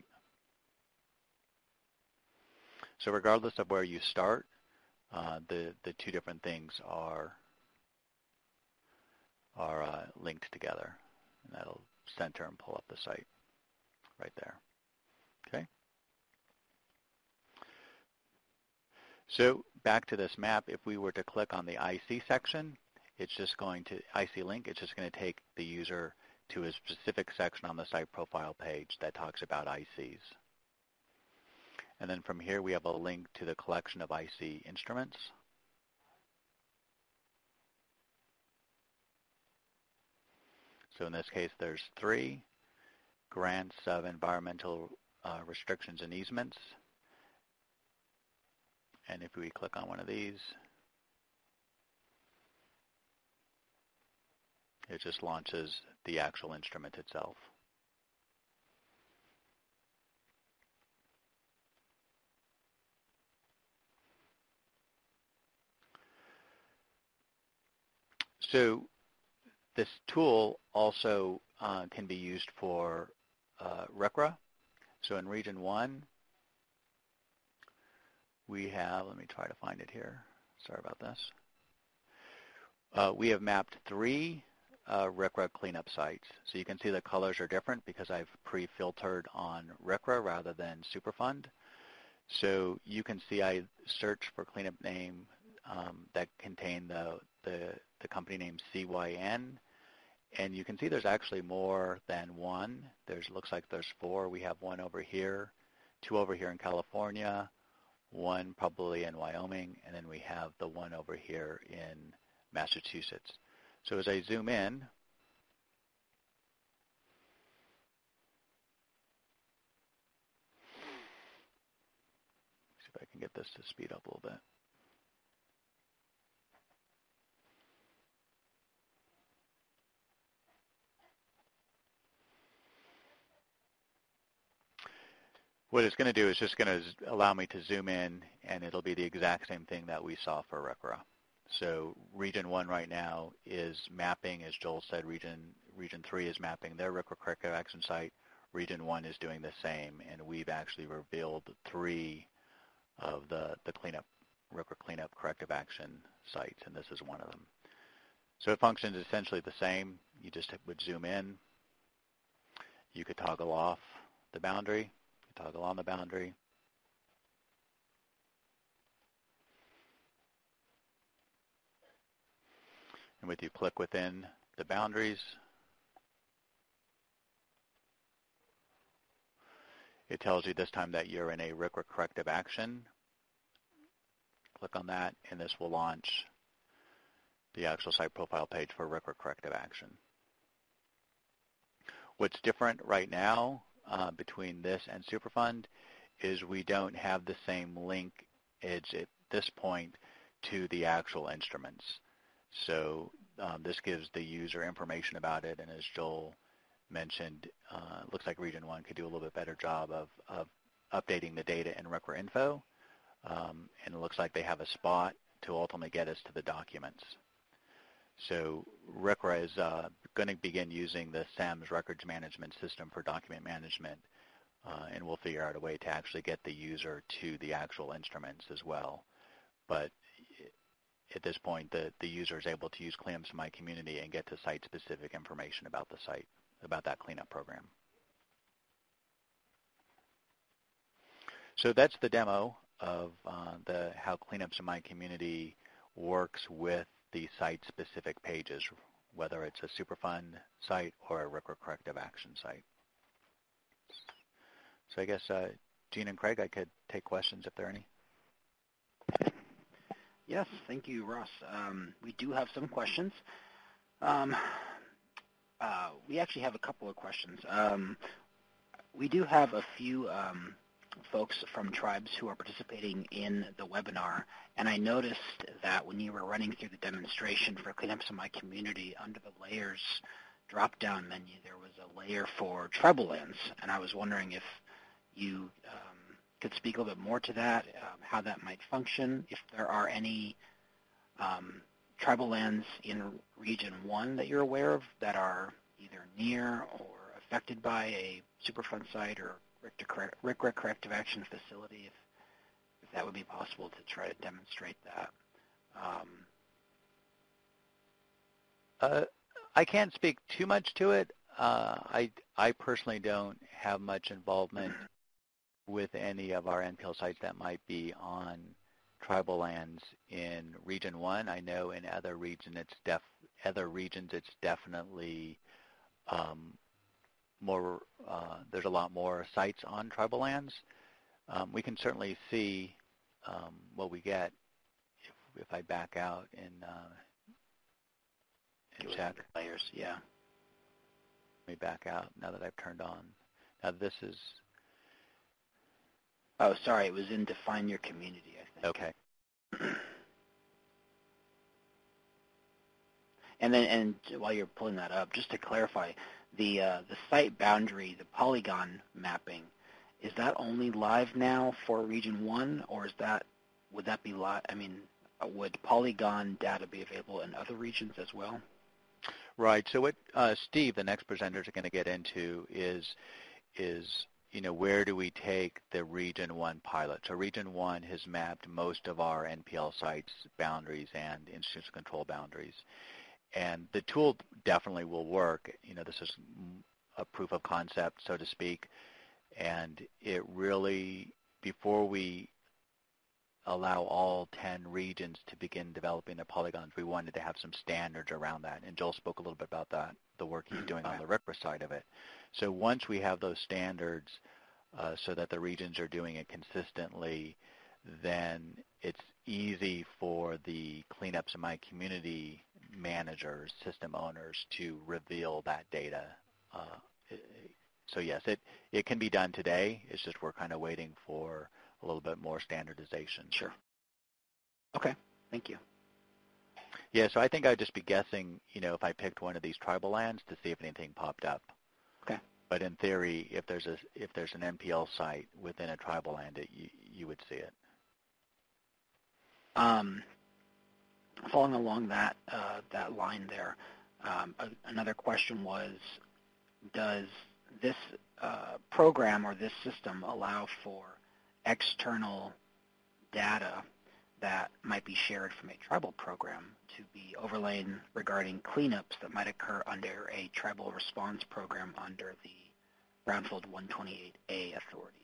So regardless of where you start, uh, the, the two different things are, are uh, linked together. And that'll center and pull up the site right there. Okay. So back to this map, if we were to click on the I C section, it's just going to, I C link, it's just going to take the user to a specific section on the site profile page that talks about I Cs. And then from here we have a link to the collection of I C instruments. So in this case there's three grants of environmental uh, restrictions and easements. And if we click on one of these, it just launches the actual instrument itself. So this tool also uh, can be used for uh, R C R A. So in Region one, we have, let me try to find it here. Sorry about this. Uh, we have mapped three uh, R C R A cleanup sites. So you can see the colors are different because I've pre-filtered on R C R A rather than Superfund. So you can see I searched for cleanup name um, that contained the, the, the company name C Y N, and you can see there's actually more than one. There's looks like there's four. We have one over here, two over here in California, one probably in Wyoming, and then we have the one over here in Massachusetts. So as I zoom in, see if I can get this to speed up a little bit. What it's going to do is just going to allow me to zoom in, and it'll be the exact same thing that we saw for R C R A. So region one right now is mapping, as Joel said, region region three is mapping their R C R A corrective action site. Region one is doing the same, and we've actually revealed three of the, the cleanup, R C R A cleanup corrective action sites, and this is one of them. So it functions essentially the same. You just would zoom in. You could toggle off the boundary. Toggle on the boundary. And with you click within the boundaries, it tells you this time that you're in a R C R A corrective action. Click on that, and this will launch the actual site profile page for R C R A corrective action. What's different right now Uh, between this and Superfund is we don't have the same linkage at this point to the actual instruments. So um, this gives the user information about it, and as Joel mentioned, uh, it looks like Region one could do a little bit better job of, of updating the data in R C R A info, um, and it looks like they have a spot to ultimately get us to the documents. So R C R A is uh, going to begin using the SAMS records management system for document management, uh, and we'll figure out a way to actually get the user to the actual instruments as well. But at this point, the, the user is able to use Cleanups in My Community and get to site-specific information about the site, about that cleanup program. So that's the demo of uh, the how Cleanups in My Community works with the site-specific pages, whether it's a Superfund site or a R C R A corrective action site. So I guess, uh, Gene and Craig, I could take questions if there are any. Yes, thank you, Ross. Um, we do have some questions. Um, uh, we actually have a couple of questions. Um, we do have a few um, folks from tribes who are participating in the webinar, and I noticed that when you were running through the demonstration for Cleanups in My Community, under the layers drop-down menu, there was a layer for tribal lands, and I was wondering if you um, could speak a little bit more to that, um, how that might function, if there are any um, tribal lands in Region one that you're aware of that are either near or affected by a Superfund site or R C R A corrective action facility, if, if that would be possible to try to demonstrate that. Um, uh, I can't speak too much to it. Uh, I, I personally don't have much involvement with any of our N P L sites that might be on tribal lands in Region one. I know in other region it's def, other regions it's definitely um, more, uh, there's a lot more sites on tribal lands. Um, we can certainly see um, what we get if, if I back out and, uh, and check. Layers, yeah. Let me back out now that I've turned on. Now this is... Oh, sorry, it was in Define Your Community, I think. Okay. And then, and while you're pulling that up, just to clarify, the uh, the site boundary, the polygon mapping, is that only live now for Region one, or is that, would that be live? I mean, would polygon data be available in other regions as well? Right. So what uh, Steve, the next presenter, is going to get into is is you know, where do we take the Region one pilot? So Region one has mapped most of our N P L sites boundaries and institutional control boundaries. And the tool definitely will work. You know, this is a proof of concept, so to speak. And it really, before we allow all ten regions to begin developing their polygons, we wanted to have some standards around that. And Joel spoke a little bit about that, the work he's doing on the R C R side of it. So once we have those standards uh, so that the regions are doing it consistently, then it's easy for the cleanups in my community managers, system owners to reveal that data. Uh, so yes, it, it can be done today. It's just we're kind of waiting for a little bit more standardization. Sure. Okay, thank you. Yeah, so I think I'd just be guessing, you know, if I picked one of these tribal lands to see if anything popped up. Okay. But in theory, if there's a if there's an N P L site within a tribal land, it, you, you would see it. Um, following along that uh, that line there, um, a, another question was, does this uh, program or this system allow for external data that might be shared from a tribal program to be overlaid regarding cleanups that might occur under a tribal response program under the Brownfield one twenty-eight A authorities?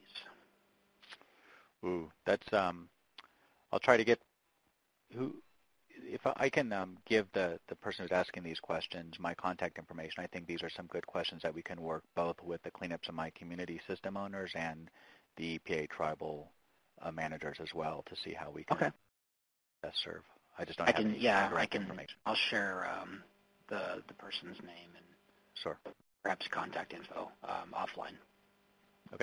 Ooh, that's, um, I'll try to get, who, if I can um, give the, the person who's asking these questions my contact information. I think these are some good questions that we can work both with the Cleanups in My Community system owners and the E P A tribal uh, managers as well to see how we can okay. best serve. I just don't I have can, any yeah, I direct can, information. I'll share um, the, the person's name and Sure. perhaps contact info um, offline. Okay.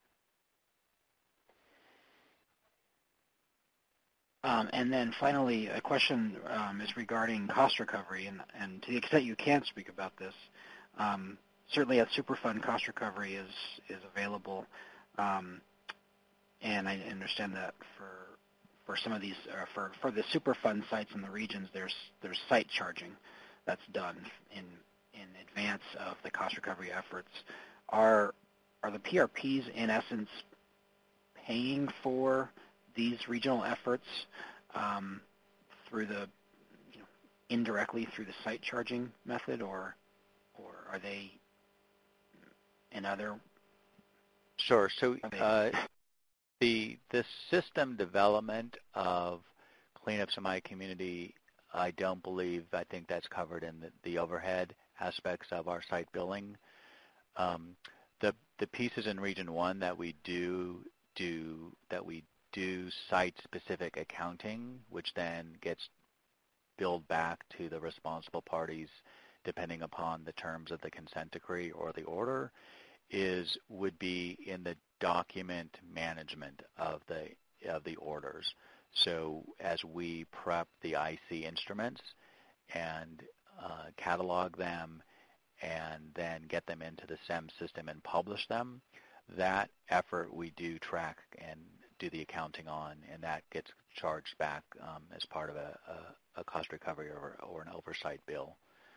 Um, and then finally, a question um, is regarding cost recovery, and, and to the extent you can speak about this, um, certainly at Superfund, cost recovery is is available, um, and I understand that for for some of these, uh, for for the Superfund sites in the regions, there's there's site charging that's done in in advance of the cost recovery efforts. Are are the P R Ps in essence paying for these regional efforts um, through the, you know, indirectly through the site charging method, or or are they in other? Sure. So uh, the the system development of cleanups in my community, I don't believe. I think that's covered in the, the overhead aspects of our site billing. Um, the the pieces in Region One that we do do that we do site-specific accounting, which then gets billed back to the responsible parties depending upon the terms of the consent decree or the order, is would be in the document management of the of the orders. So as we prep the I C instruments and uh, catalog them and then get them into the S E M system and publish them, that effort we do track and do the accounting on, and that gets charged back um, as part of a, a, a cost recovery or, or an oversight bill.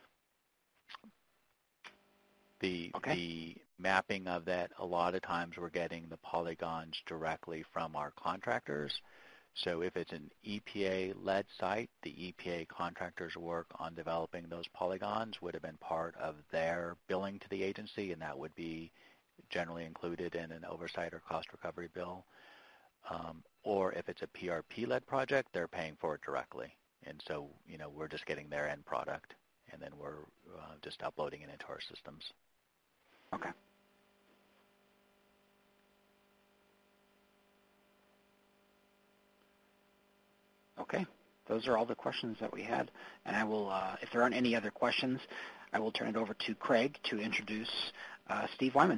The, okay. the mapping of that, a lot of times we're getting the polygons directly from our contractors. So if it's an E P A-led site, the E P A contractors' work on developing those polygons would have been part of their billing to the agency, and that would be generally included in an oversight or cost recovery bill. Um, or if it's a P R P-led project, they're paying for it directly. And so, you know, we're just getting their end product, and then we're uh, just uploading it into our systems. Okay. Okay. Those are all the questions that we had. And I will, uh, if there aren't any other questions, I will turn it over to Craig to introduce uh, Steve Wyman.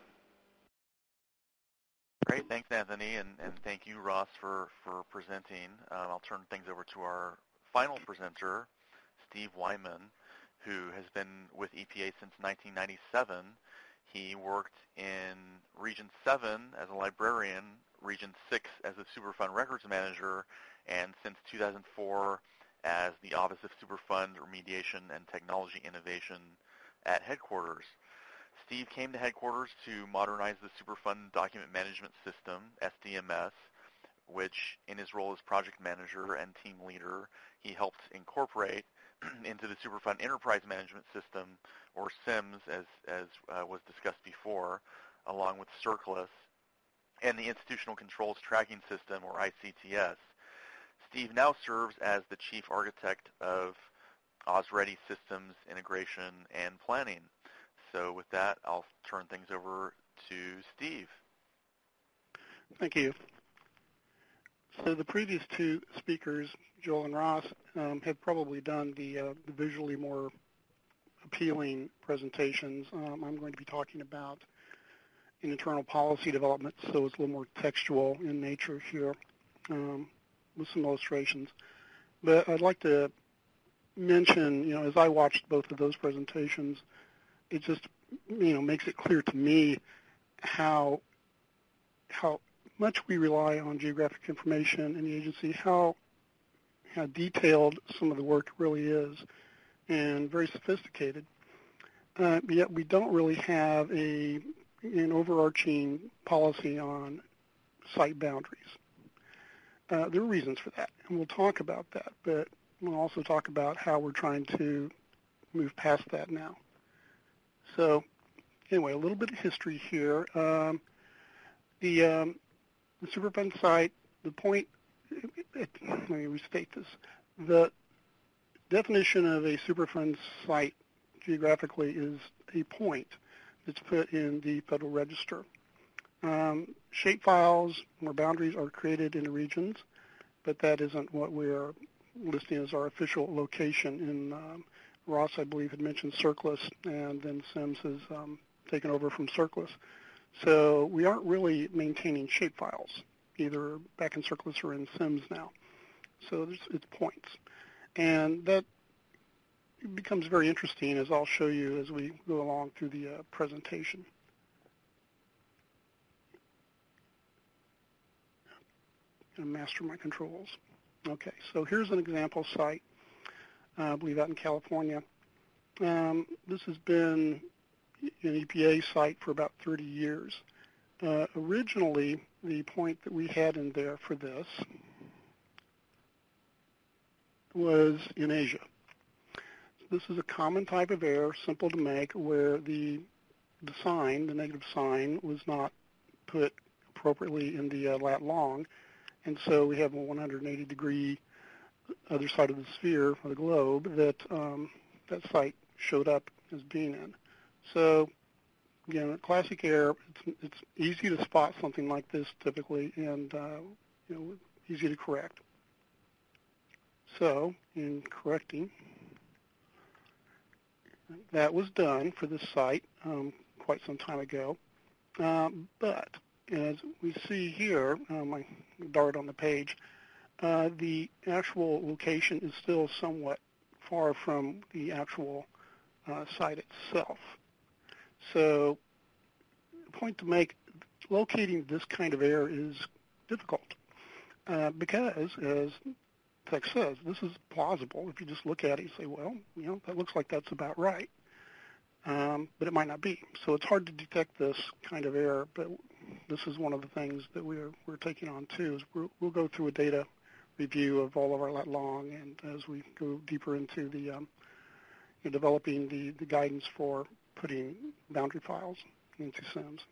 Great, thanks, Anthony, and, and thank you, Ross, for, for presenting. Um, I'll turn things over to our final presenter, Steve Wyman, who has been with E P A since nineteen ninety-seven. He worked in Region seven as a librarian, Region six as a Superfund records manager, and since two thousand four as the Office of Superfund Remediation and Technology Innovation at headquarters. Steve came to headquarters to modernize the Superfund Document Management System, S D M S, which in his role as project manager and team leader, he helped incorporate into the Superfund Enterprise Management System, or SIMS, as, as uh, was discussed before, along with CIRCLUS, and the Institutional Controls Tracking System, or I C T S. Steve now serves as the chief architect of OSReady systems integration and planning. So with that, I'll turn things over to Steve. Thank you. So the previous two speakers, Joel and Ross, um, have probably done the, uh, the visually more appealing presentations. Um, I'm going to be talking about an internal policy development, so it's a little more textual in nature here um, with some illustrations. But I'd like to mention, you know, as I watched both of those presentations, it just, you know, makes it clear to me how how much we rely on geographic information in the agency, how how detailed some of the work really is, and very sophisticated. Uh, yet we don't really have a an overarching policy on site boundaries. Uh, there are reasons for that, and we'll talk about that, but we'll also talk about how we're trying to move past that now. So anyway, a little bit of history here. Um, the, um, the Superfund site, the point, it, it, let me restate this. The definition of a Superfund site geographically is a point that's put in the Federal Register. Um, shapefiles or boundaries are created in the regions, but that isn't what we're listing as our official location. In um, Ross, I believe, had mentioned CIRCLUS, and then SIMS has um, taken over from CIRCLUS. So we aren't really maintaining shapefiles, either back in CIRCLUS or in SIMS now. So there's, it's points. And that becomes very interesting, as I'll show you as we go along through the uh, presentation. And master my controls. Okay, so here's an example site, uh, I believe out in California. Um, this has been an E P A site for about thirty years. Uh, originally, the point that we had in there for this was in Asia. This is a common type of error, simple to make, where the, the sign, the negative sign, was not put appropriately in the uh, lat long. And so we have a one hundred eighty degree other side of the sphere, or the globe, that um, that site showed up as being in. So, again, a classic error. It's, it's easy to spot something like this typically, and uh, you know, easy to correct. So, in correcting, that was done for this site um, quite some time ago. Um, but as we see here, uh, my dart on the page, uh, the actual location is still somewhat far from the actual uh, site itself. So the point to make, locating this kind of error is difficult uh, because, as text says, this is plausible. If you just look at it and say, well, you know, that looks like that's about right. Um, but it might not be. So it's hard to detect this kind of error, but this is one of the things that we're, we're taking on too, is we're, we'll go through a data review of all of our lat long, and as we go deeper into the um, you know, developing the, the guidance for putting boundary files into SIMS.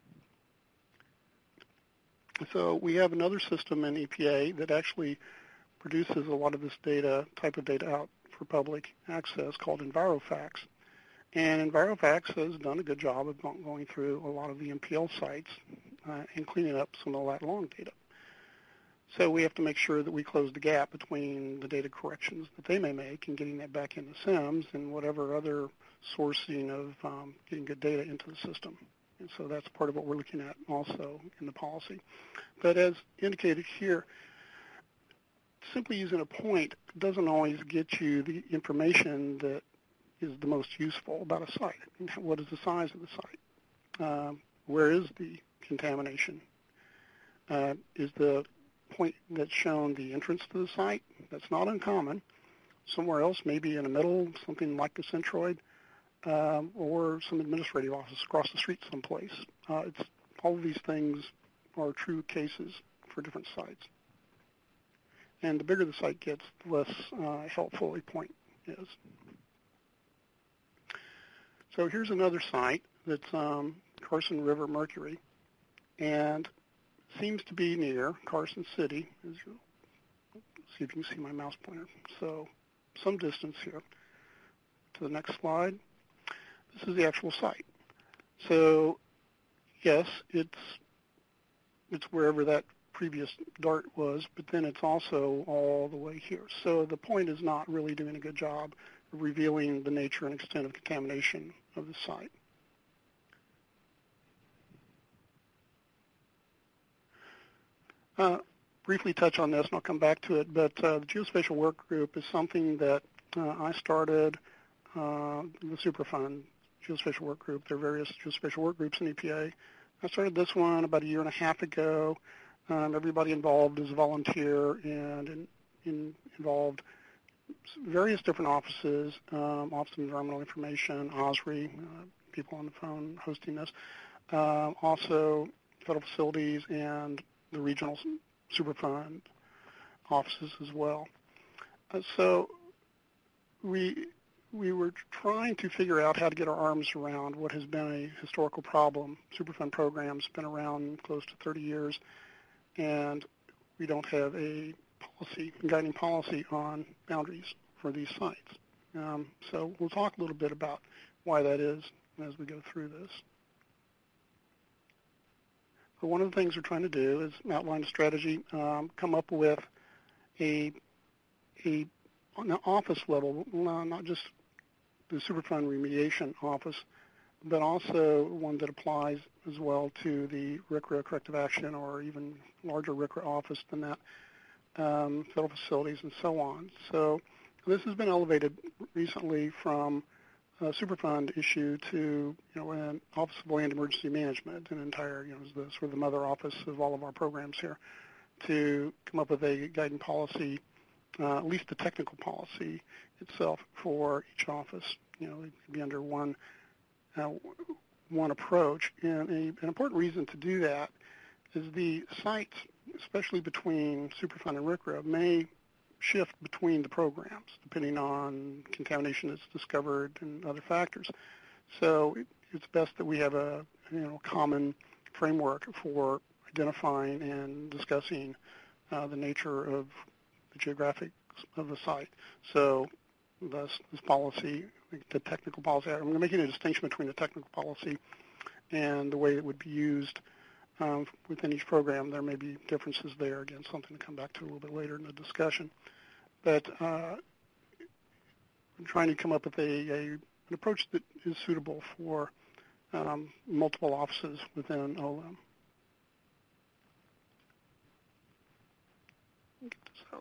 So we have another system in E P A that actually produces a lot of this data, type of data out for public access, called EnviroFax. And EnviroFax has done a good job of going through a lot of the M P L sites uh, and cleaning up some of the lat long data. So we have to make sure that we close the gap between the data corrections that they may make and getting that back into SIMS and whatever other sourcing of um, getting good data into the system. And so that's part of what we're looking at also in the policy. But as indicated here, simply using a point doesn't always get you the information that is the most useful about a site. What is the size of the site? Um, where is the contamination? Uh, is the point that's shown the entrance to the site? That's not uncommon. Somewhere else, maybe in the middle, something like the centroid, um, or some administrative office across the street someplace. Uh, it's, all of these things are true cases for different sites. And the bigger the site gets, the less uh, helpful a point is. So here's another site that's um, Carson River Mercury, and seems to be near Carson City. As you, see if you can see my mouse pointer. So some distance here. To the next slide. This is the actual site. So yes, it's it's wherever that previous dart was, but then it's also all the way here. So the point is not really doing a good job of revealing the nature and extent of contamination of the site. Uh, briefly touch on this, and I'll come back to it, but uh, the Geospatial Work Group is something that uh, I started, uh, the Superfund Geospatial Work Group. There are various geospatial work groups in E P A. I started this one about a year and a half ago. Um, everybody involved is a volunteer and in, in involved various different offices, um, Office of Environmental Information, O S R I, uh, people on the phone hosting this, uh, also federal facilities and the regional Superfund offices as well. Uh, so we we were trying to figure out how to get our arms around what has been a historical problem. Superfund program's been around close to thirty years, and we don't have a policy, guiding policy on boundaries for these sites. Um, so we'll talk a little bit about why that is as we go through this. So one of the things we're trying to do is outline a strategy, um, come up with a, a on the office level, not just the Superfund remediation office, but also one that applies as well to the R C R A corrective action or even larger R C R A office than that, um, federal facilities and so on. So this has been elevated recently from a Superfund issue to, you know, an Office of Land Emergency Management, an entire, you know, the, sort of the mother office of all of our programs here, to come up with a guiding policy, uh, at least the technical policy itself for each office. You know, it could be under one uh, one approach. And a, an important reason to do that is the sites, especially between Superfund and R C R A, may shift between the programs depending on contamination that's discovered and other factors. So it, it's best that we have a, you know, common framework for identifying and discussing uh, the nature of the geographics of the site. So this, this policy, the technical policy, I'm making a distinction between the technical policy and the way it would be used um, within each program. There may be differences there. Again, something to come back to a little bit later in the discussion. But uh, I'm trying to come up with a, a an approach that is suitable for um, multiple offices within O L M. Get this out of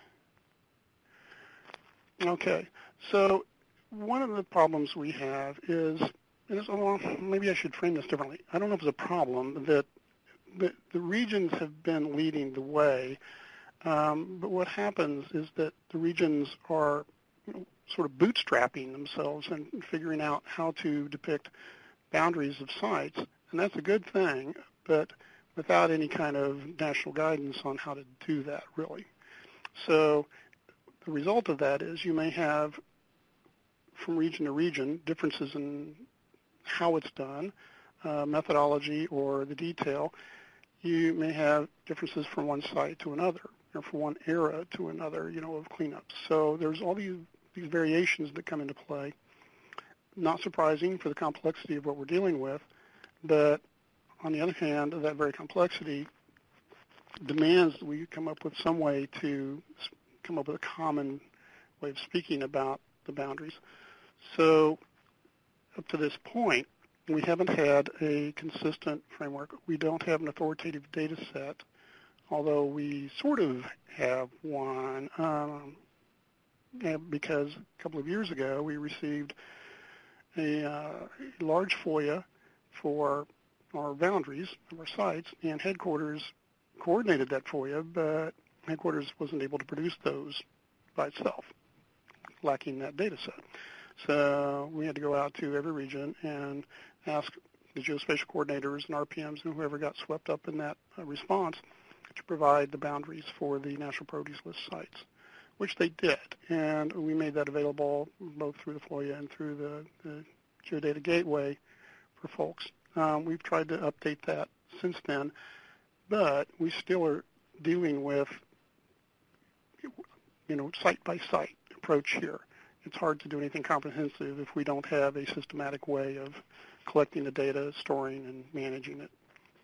the way. Okay, so one of the problems we have is, and it's, well, maybe I should frame this differently. I don't know if it's a problem that the, the regions have been leading the way, um, but what happens is that the regions are, you know, sort of bootstrapping themselves and figuring out how to depict boundaries of sites, and that's a good thing, but without any kind of national guidance on how to do that, really. So the result of that is you may have, from region to region, differences in how it's done, uh, methodology or the detail. You may have differences from one site to another, or from one era to another, you know, of cleanups. So there's all these, these variations that come into play. Not surprising for the complexity of what we're dealing with, but on the other hand, that very complexity demands that we come up with some way to come up with a common way of speaking about the boundaries. So up to this point, we haven't had a consistent framework. We don't have an authoritative data set, although we sort of have one, um, because a couple of years ago we received a, uh, a large FOIA for our boundaries of our sites, and headquarters coordinated that FOIA, but headquarters wasn't able to produce those by itself, lacking that data set. So we had to go out to every region and ask the geospatial coordinators and R P Ms and whoever got swept up in that uh, response to provide the boundaries for the National Priorities List sites, which they did. And we made that available both through the FOIA and through the, the Geodata Gateway for folks. Um, we've tried to update that since then, but we still are dealing with, you know, site-by-site approach here. It's hard to do anything comprehensive if we don't have a systematic way of collecting the data, storing, and managing it.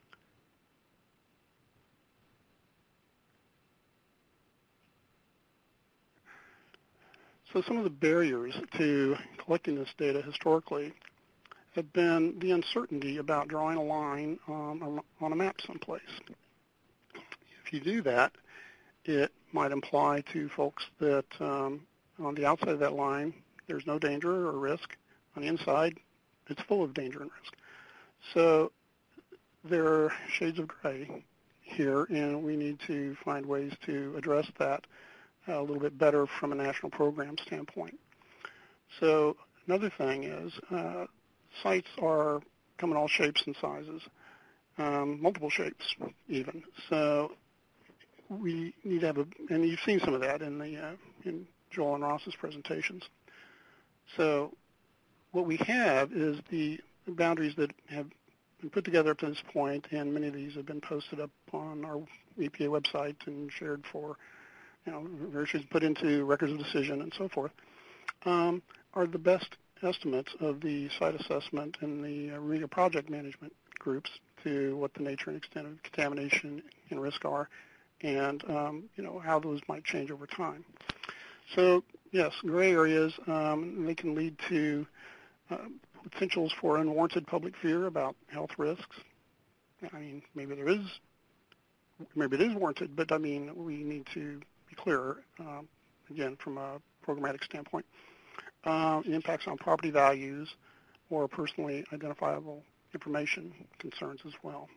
So some of the barriers to collecting this data historically have been the uncertainty about drawing a line um, on a map someplace. If you do that, it might imply to folks that um, on the outside of that line, there's no danger or risk. On the inside, it's full of danger and risk. So there are shades of gray here, and we need to find ways to address that a little bit better from a national program standpoint. So another thing is uh, sites are come in all shapes and sizes, um, multiple shapes even. So we need to have a, and you've seen some of that in the uh, in Joel and Ross's presentations. So what we have is the boundaries that have been put together up to this point, and many of these have been posted up on our E P A website and shared for, you know, versions put into records of decision and so forth, um, are the best estimates of the site assessment and the uh, remedial project management groups to what the nature and extent of contamination and risk are, and um, you know, how those might change over time. So yes, gray areas, um, they can lead to uh, potentials for unwarranted public fear about health risks. I mean, maybe there is, maybe it is warranted, but I mean, we need to be clearer, um, again, from a programmatic standpoint. Uh, impacts on property values or personally identifiable information concerns as well.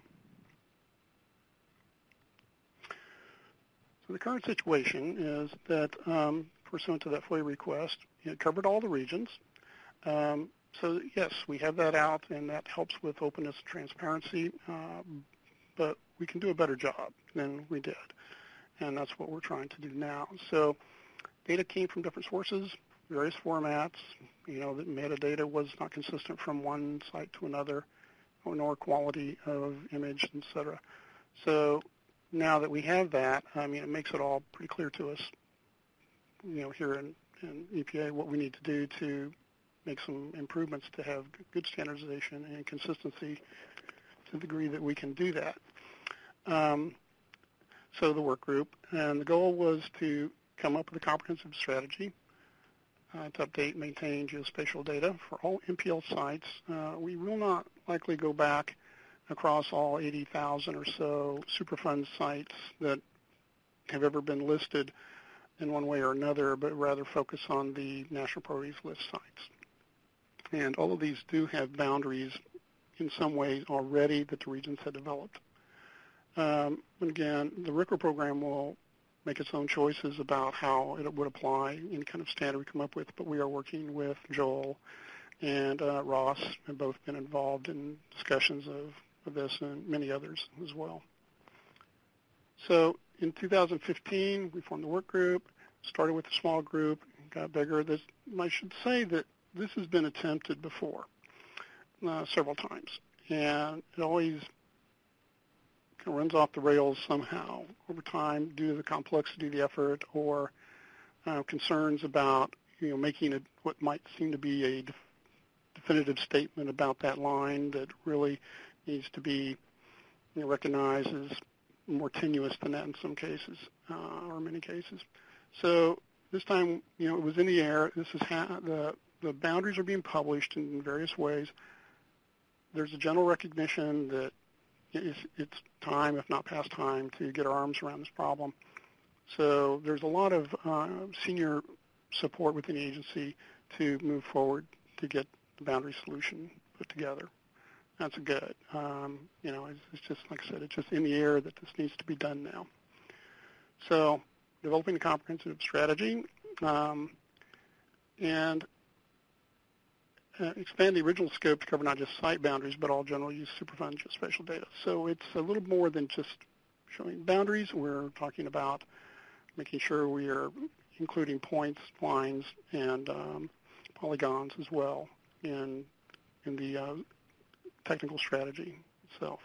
So the current situation is that, um, pursuant to that FOIA request, it covered all the regions. Um, so yes, we have that out, and that helps with openness and transparency, uh, but we can do a better job than we did, and that's what we're trying to do now. So data came from different sources, various formats. You know, the metadata was not consistent from one site to another, or nor quality of image, et cetera. So now that we have that, I mean, it makes it all pretty clear to us, you know, here in, in E P A, what we need to do to make some improvements to have good standardization and consistency to the degree that we can do that. Um, so the work group, and the goal was to come up with a comprehensive strategy uh, to update and maintain geospatial data for all M P L sites. Uh, we will not likely go back across all eighty thousand or so Superfund sites that have ever been listed in one way or another, but rather focus on the National Priorities List sites. And all of these do have boundaries in some ways already that the regions have developed. Um, and again, the R C R program will make its own choices about how it would apply, any kind of standard we come up with, but we are working with Joel and uh, Ross, have both been involved in discussions of, of this and many others as well. So in two thousand fifteen, we formed the work group, started with a small group, got bigger. This, I should say that this has been attempted before uh, several times, and it always kind of runs off the rails somehow over time due to the complexity of the effort or uh, concerns about, you know, making it what might seem to be a def- definitive statement about that line that really needs to be, you know, recognized as more tenuous than that in some cases, uh, or many cases. So this time, you know, it was in the air. This is ha- the the boundaries are being published in various ways. There's a general recognition that it's, it's time, if not past time, to get our arms around this problem. So there's a lot of uh, senior support within the agency to move forward to get the boundary solution put together. That's good. Um, you know, it's, it's just, like I said, it's just in the air that this needs to be done now. So developing a comprehensive strategy um, and uh, expand the original scope to cover not just site boundaries, but all general use Superfund geospatial data. So it's a little more than just showing boundaries. We're talking about making sure we are including points, lines, and um, polygons as well in, in the uh, technical strategy itself.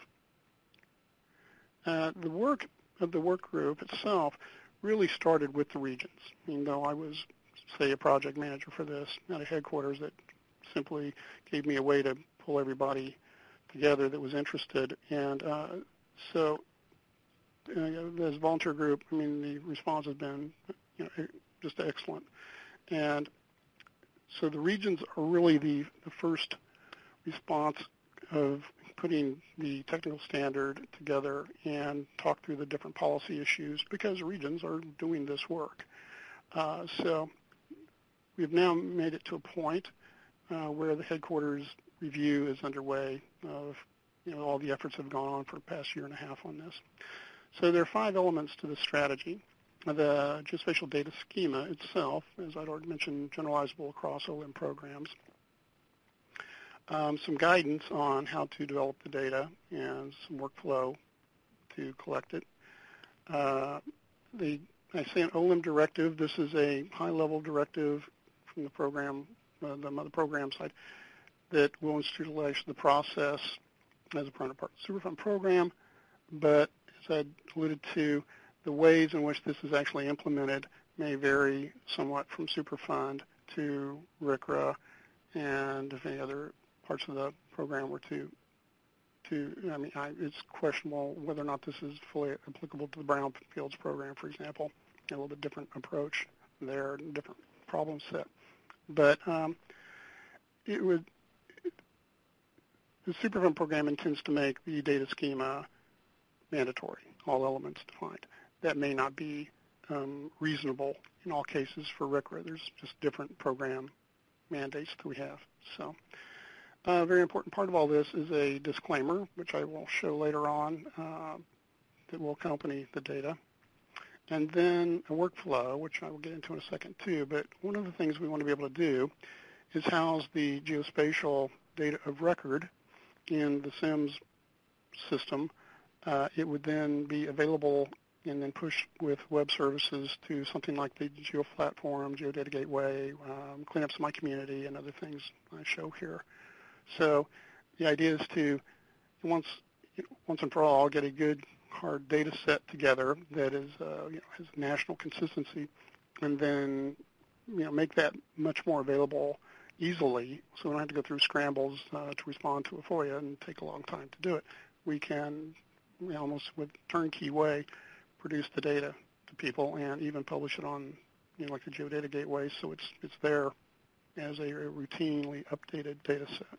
Uh, the work of the work group itself really started with the regions. Even though I was, say, a project manager for this at a headquarters that simply gave me a way to pull everybody together that was interested. And uh, so uh, as a volunteer group, I mean, the response has been you know, just excellent. And so the regions are really the, the first response of putting the technical standard together and talk through the different policy issues because regions are doing this work. Uh, so we've now made it to a point uh, where the headquarters review is underway of you know, all the efforts have gone on for the past year and a half on this. So there are five elements to the strategy. The geospatial data schema itself, as I'd already mentioned, generalizable across O L I M programs. Um, some guidance on how to develop the data and some workflow to collect it. Uh, the, I say an O L I M directive. This is a high-level directive from the program, uh, the mother program side, that will institutionalize the process as a permanent part of the Superfund program. But as I alluded to, the ways in which this is actually implemented may vary somewhat from Superfund to R C R A and if any other parts of the program were to, to I mean, I, it's questionable whether or not this is fully applicable to the Brownfields program, for example. A little bit different approach there, different problem set. But um, it would, the Superfund program intends to make the data schema mandatory, all elements defined. That may not be um, reasonable in all cases for R C R A. There's just different program mandates that we have. So a very important part of all this is a disclaimer, which I will show later on, uh, that will accompany the data. And then a workflow, which I will get into in a second too. But one of the things we want to be able to do is house the geospatial data of record in the SIMS system. Uh, it would then be available and then push with web services to something like the GeoPlatform, GeoData Gateway, um, Clean Up My Community, and other things I show here. So the idea is to, once once and for all, get a good hard data set together that is uh, you know, has national consistency, and then you know make that much more available easily, so we don't have to go through scrambles uh, to respond to a FOIA and take a long time to do it. We can you know, almost with turnkey way produce the data to people and even publish it on, you know, like the GeoData Gateway, so it's it's there as a routinely updated data set.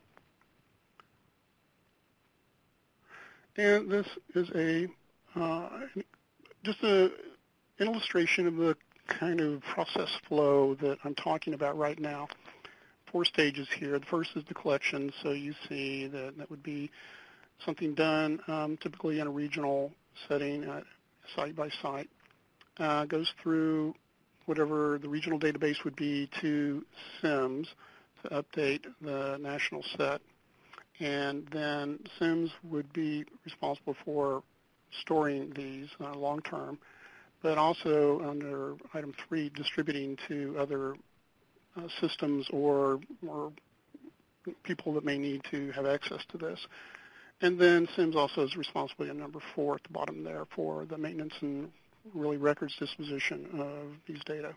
And this is a uh, just a, an illustration of the kind of process flow that I'm talking about right now. Four stages here. The first is the collection, so you see that that would be something done um, typically in a regional setting, uh, site by site, uh, goes through whatever the regional database would be to SIMS to update the national set. And then SIMS would be responsible for storing these uh, long term, but also under item three, distributing to other uh, systems or, or people that may need to have access to this. And then SIMS also is responsible in number four at the bottom there for the maintenance and really records disposition of these data.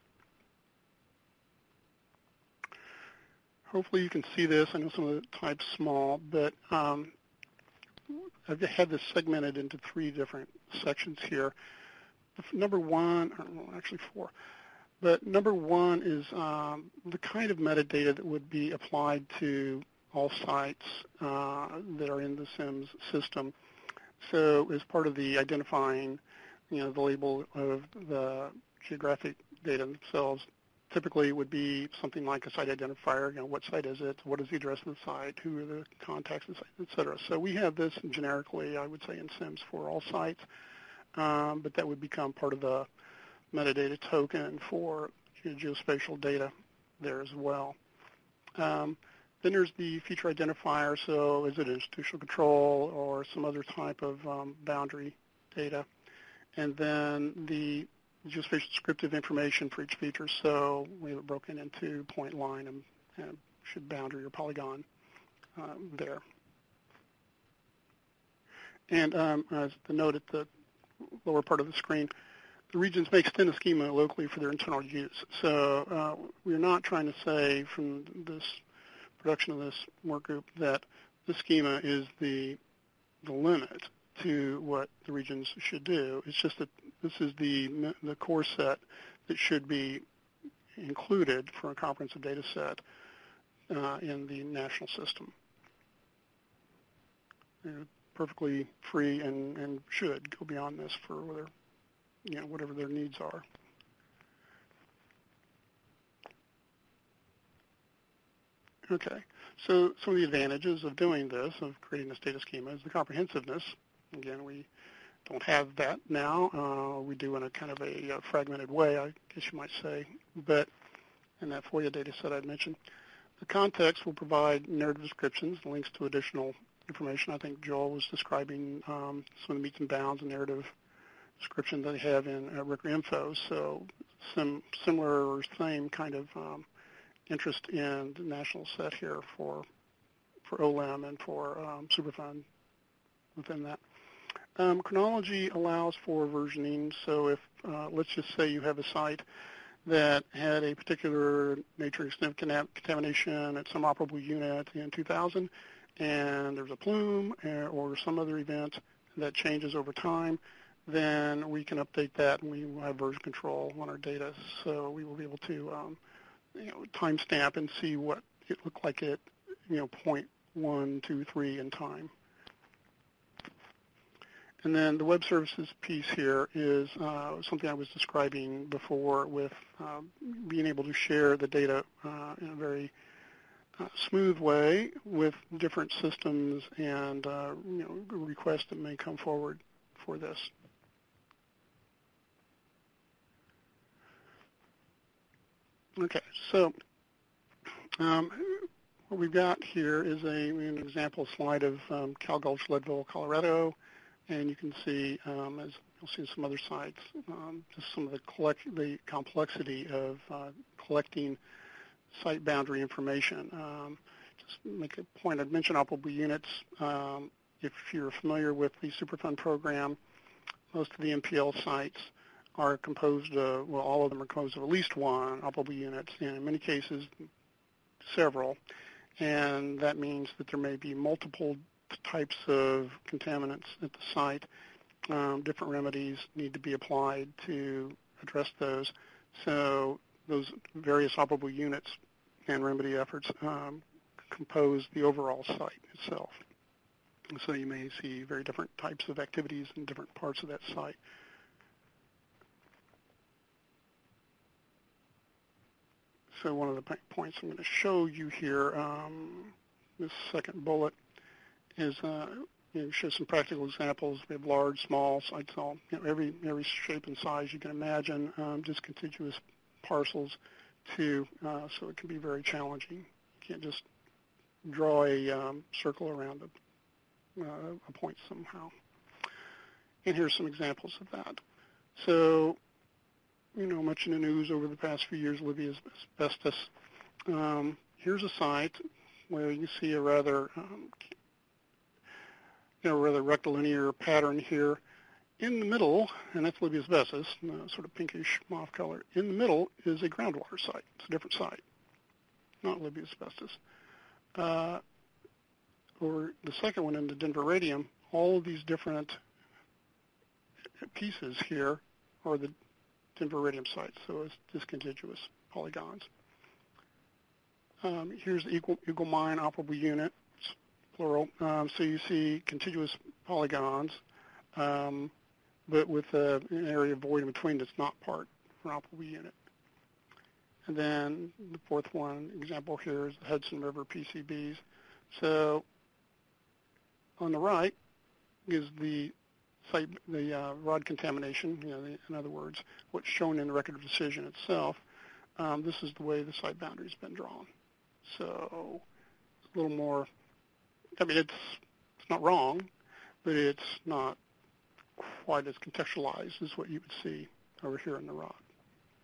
Hopefully you can see this. I know some of the type's small, but um, I've had this segmented into three different sections here. Number one, or well, actually four, but number one is um, the kind of metadata that would be applied to all sites uh, that are in the SIMS system. So as part of the identifying, you know, the label of the geographic data themselves, typically it would be something like a site identifier, you know, what site is it, what is the address of the site, who are the contacts of the site, et cetera. So we have this generically, I would say, in SIMS for all sites, um, but that would become part of the metadata token for you know, geospatial data there as well. Um, Then there's the feature identifier, so is it institutional control or some other type of um, boundary data, and then the geospatial descriptive information for each feature. So we have it broken into point, line, and, and should boundary or polygon uh, there. And um, as the note at the lower part of the screen, the regions may extend the schema locally for their internal use. So uh, we're not trying to say from this production of this work group that the schema is the, the limit to what the regions should do. It's just that this is the, the core set that should be included for a comprehensive data set uh, in the national system. They're perfectly free and, and should go beyond this for whether, you know, whatever their needs are. Okay, so some of the advantages of doing this, of creating this data schema, is the comprehensiveness. Again, we don't have that now. Uh, we do in a kind of a, a fragmented way, I guess you might say, but in that FOIA data set I'd mentioned. The context will provide narrative descriptions, links to additional information. I think Joel was describing um, some of the meets and bounds and narrative description that they have in uh, Record Info. So some similar or same kind of um, interest in the national set here for for O L E M and for um, Superfund within that. Um, chronology allows for versioning. So if, uh, let's just say you have a site that had a particular nature extent contamination at some operable unit in two thousand, and there's a plume or some other event that changes over time, then we can update that, and we will have version control on our data. So we will be able to um, you know, timestamp and see what it looked like at, you know, point one, two, three in time. And then the web services piece here is uh, something I was describing before with uh, being able to share the data uh, in a very uh, smooth way with different systems and uh, you know, requests that may come forward for this. Okay, so um, what we've got here is a, an example slide of um, Cal Gulch, Leadville, Colorado. And you can see, um, as you'll see in some other sites, um, just some of the, collect, the complexity of uh, collecting site boundary information. Um, just make a point, I'd mentioned operable units. Um, if you're familiar with the Superfund program, most of the M P L sites are composed of, well, all of them are composed of at least one operable unit, and in many cases, several. And that means that there may be multiple types of contaminants at the site. Um, different remedies need to be applied to address those. So those various operable units and remedy efforts um, compose the overall site itself. And so you may see very different types of activities in different parts of that site. So one of the points I'm going to show you here, um, this second bullet, is uh, you know, show some practical examples. We have large, small sites, all you know, every every shape and size you can imagine, um, just contiguous parcels too. Uh, so it can be very challenging. You can't just draw a um, circle around a, uh, a point somehow. And here's some examples of that. So, you know, much in the news over the past few years, Libya asbestos. Um, here's a site where you see a rather um, you know, rather rectilinear pattern here. In the middle, and that's Libya asbestos, uh, sort of pinkish mauve color. In the middle is a groundwater site. It's a different site, not Libya asbestos. Uh, or the second one in the Denver radium, all of these different pieces here are the Denver radium sites, so it's discontiguous polygons. Um, here's the Eagle, Eagle Mine operable unit, plural. Um, so you see contiguous polygons, um, but with uh, an area void in between that's not part of an operable unit. And then the fourth one example here is the Hudson River P C Bs. So on the right is the site, the uh, rod contamination. You know, the, in other words, what's shown in the record of decision itself. Um, this is the way the site boundary's been drawn. So it's a little more. I mean, it's it's not wrong, but it's not quite as contextualized as what you would see over here in the R O C.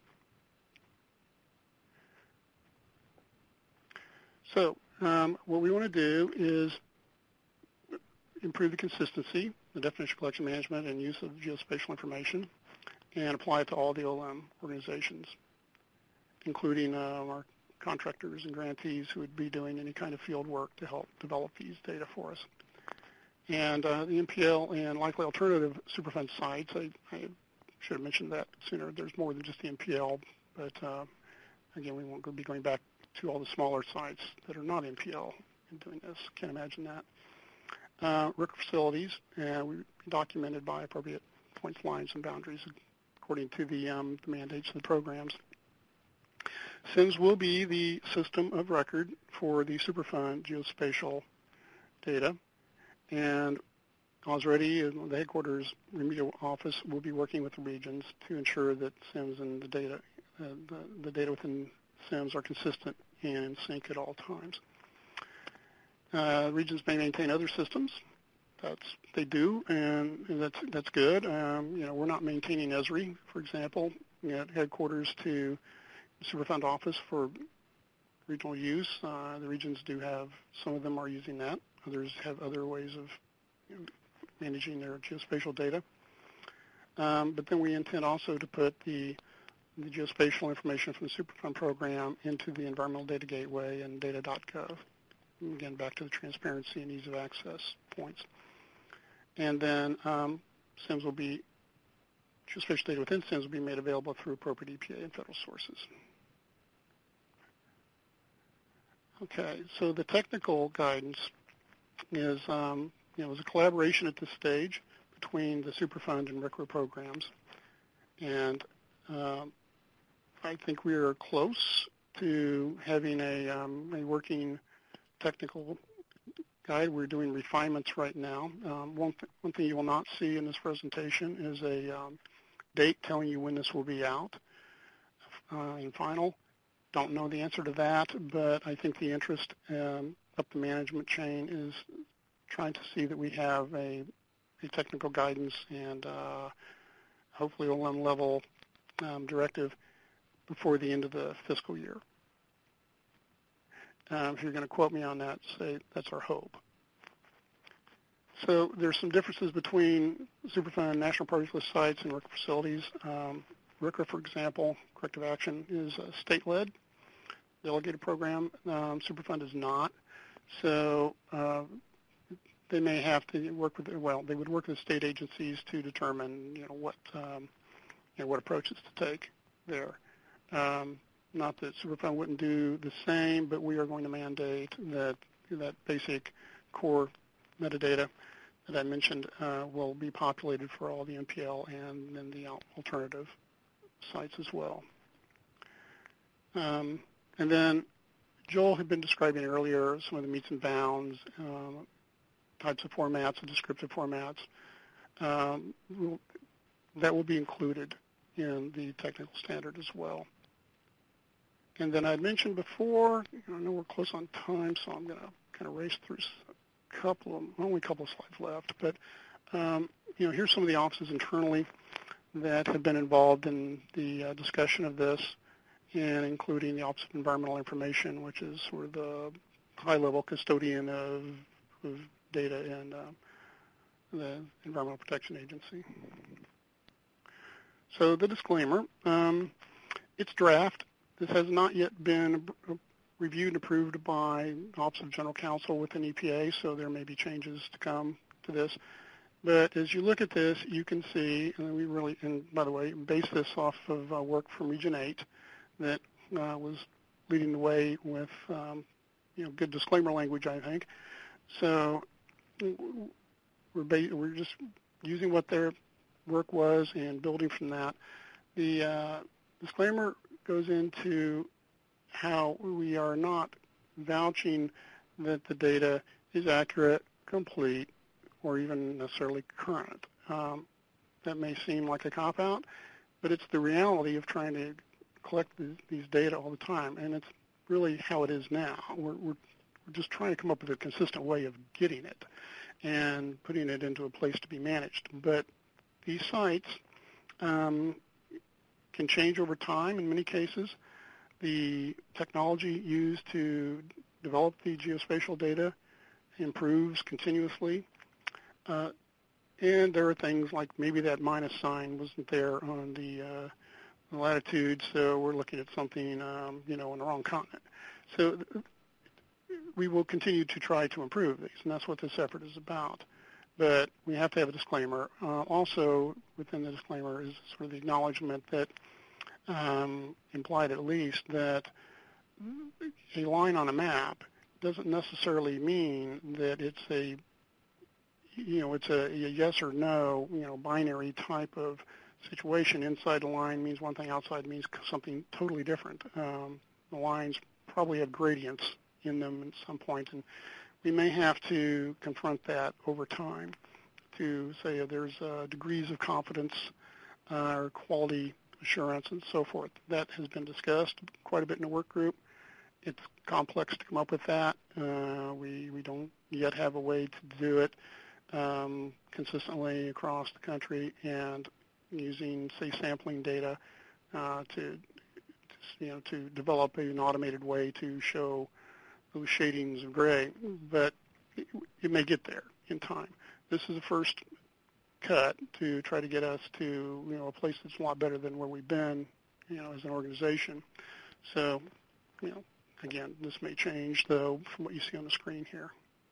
So um, what we want to do is improve the consistency, the definition, collection, management, and use of geospatial information, and apply it to all the O L M organizations, including uh, our contractors and grantees who would be doing any kind of field work to help develop these data for us. And uh, the M P L and likely alternative Superfund sites, I, I should have mentioned that sooner. There's more than just the M P L, but uh, again, we won't be going back to all the smaller sites that are not M P L in doing this. Can't imagine that. Uh, R C R facilities, uh, we documented by appropriate points, lines, and boundaries according to the, um, the mandates of the programs. S I M S will be the system of record for the Superfund geospatial data, and already the headquarters remedial office will be working with the regions to ensure that S I M S and the data, uh, the, the data within S I M S are consistent and in sync at all times. Uh, regions may maintain other systems. That's they do, and that's that's good. Um, you know, we're not maintaining Esri, for example, at headquarters to Superfund office for regional use. Uh, the regions do have, some of them are using that. Others have other ways of you know, managing their geospatial data. Um, but then we intend also to put the, the geospatial information from the Superfund program into the Environmental Data Gateway and data dot gov. And again, back to the transparency and ease of access points. And then um, S I M S will be, geospatial data within S I M S will be made available through appropriate E P A and federal sources. Okay, so the technical guidance is, um, you know, is a collaboration at this stage between the Superfund and R C R programs. And um, I think we are close to having a, um, a working technical guide. We're doing refinements right now. Um, one, th one thing you will not see in this presentation is a um, date telling you when this will be out uh, in final. Don't know the answer to that, but I think the interest um, up the management chain is trying to see that we have a, a technical guidance and uh, hopefully O L M level um, directive before the end of the fiscal year. Um, if you're going to quote me on that, say that's our hope. So there's some differences between Superfund National Parks List sites and R C R facilities. Um, R C R, for example, corrective action is a state-led delegated program. Um, Superfund is not. So uh, they may have to work with, well, they would work with state agencies to determine, you know, what, um, you know, what approaches to take there. Um, Not that Superfund wouldn't do the same, but we are going to mandate that that basic core metadata that I mentioned uh, will be populated for all the M P L and then the alternative sites as well. Um, and then Joel had been describing earlier some of the meets and bounds, um, types of formats, and descriptive formats. Um, we'll, that will be included in the technical standard as well. And then I mentioned before, I know we're close on time, so I'm going to kind of race through a couple of, only a couple of slides left. But, um, you know, here's some of the offices internally that have been involved in the uh, discussion of this, and including the Office of Environmental Information, which is sort of the high-level custodian of, of data in uh, the Environmental Protection Agency. So the disclaimer, um, it's draft. This has not yet been reviewed and approved by the Office of General Counsel within E P A, so there may be changes to come to this. But as you look at this, you can see, and we really, and by the way, base this off of uh, work from Region eight that uh, was leading the way with, um, you know, good disclaimer language, I think. So we're, ba we're just using what their work was and building from that. The uh, disclaimer goes into how we are not vouching that the data is accurate, complete, or even necessarily current. Um, that may seem like a cop-out, but it's the reality of trying to collect these, these data all the time, and it's really how it is now. We're, we're, we're just trying to come up with a consistent way of getting it and putting it into a place to be managed. But these sites um, can change over time in many cases. The technology used to develop the geospatial data improves continuously. Uh, and there are things like maybe that minus sign wasn't there on the, uh, the latitude, so we're looking at something, um, you know, on the wrong continent. So th- we will continue to try to improve these, and that's what this effort is about. But we have to have a disclaimer. Uh, also, within the disclaimer is sort of the acknowledgement that, um, implied at least, that a line on a map doesn't necessarily mean that it's a, you know, it's a, a yes or no, you know, binary type of situation. Inside the line means one thing, outside means something totally different. Um, the lines probably have gradients in them at some point, and we may have to confront that over time to say there's uh, degrees of confidence uh, or quality assurance and so forth. That has been discussed quite a bit in the work group. It's complex to come up with that. Uh, we, we don't yet have a way to do it um, consistently across the country and using, say, sampling data uh, to, to, you know, to develop an automated way to show those shadings of gray. But it, it may get there in time. This is the first cut to try to get us to, you know, a place that's a lot better than where we've been, you know, as an organization. So, you know, again, this may change, though, from what you see on the screen here.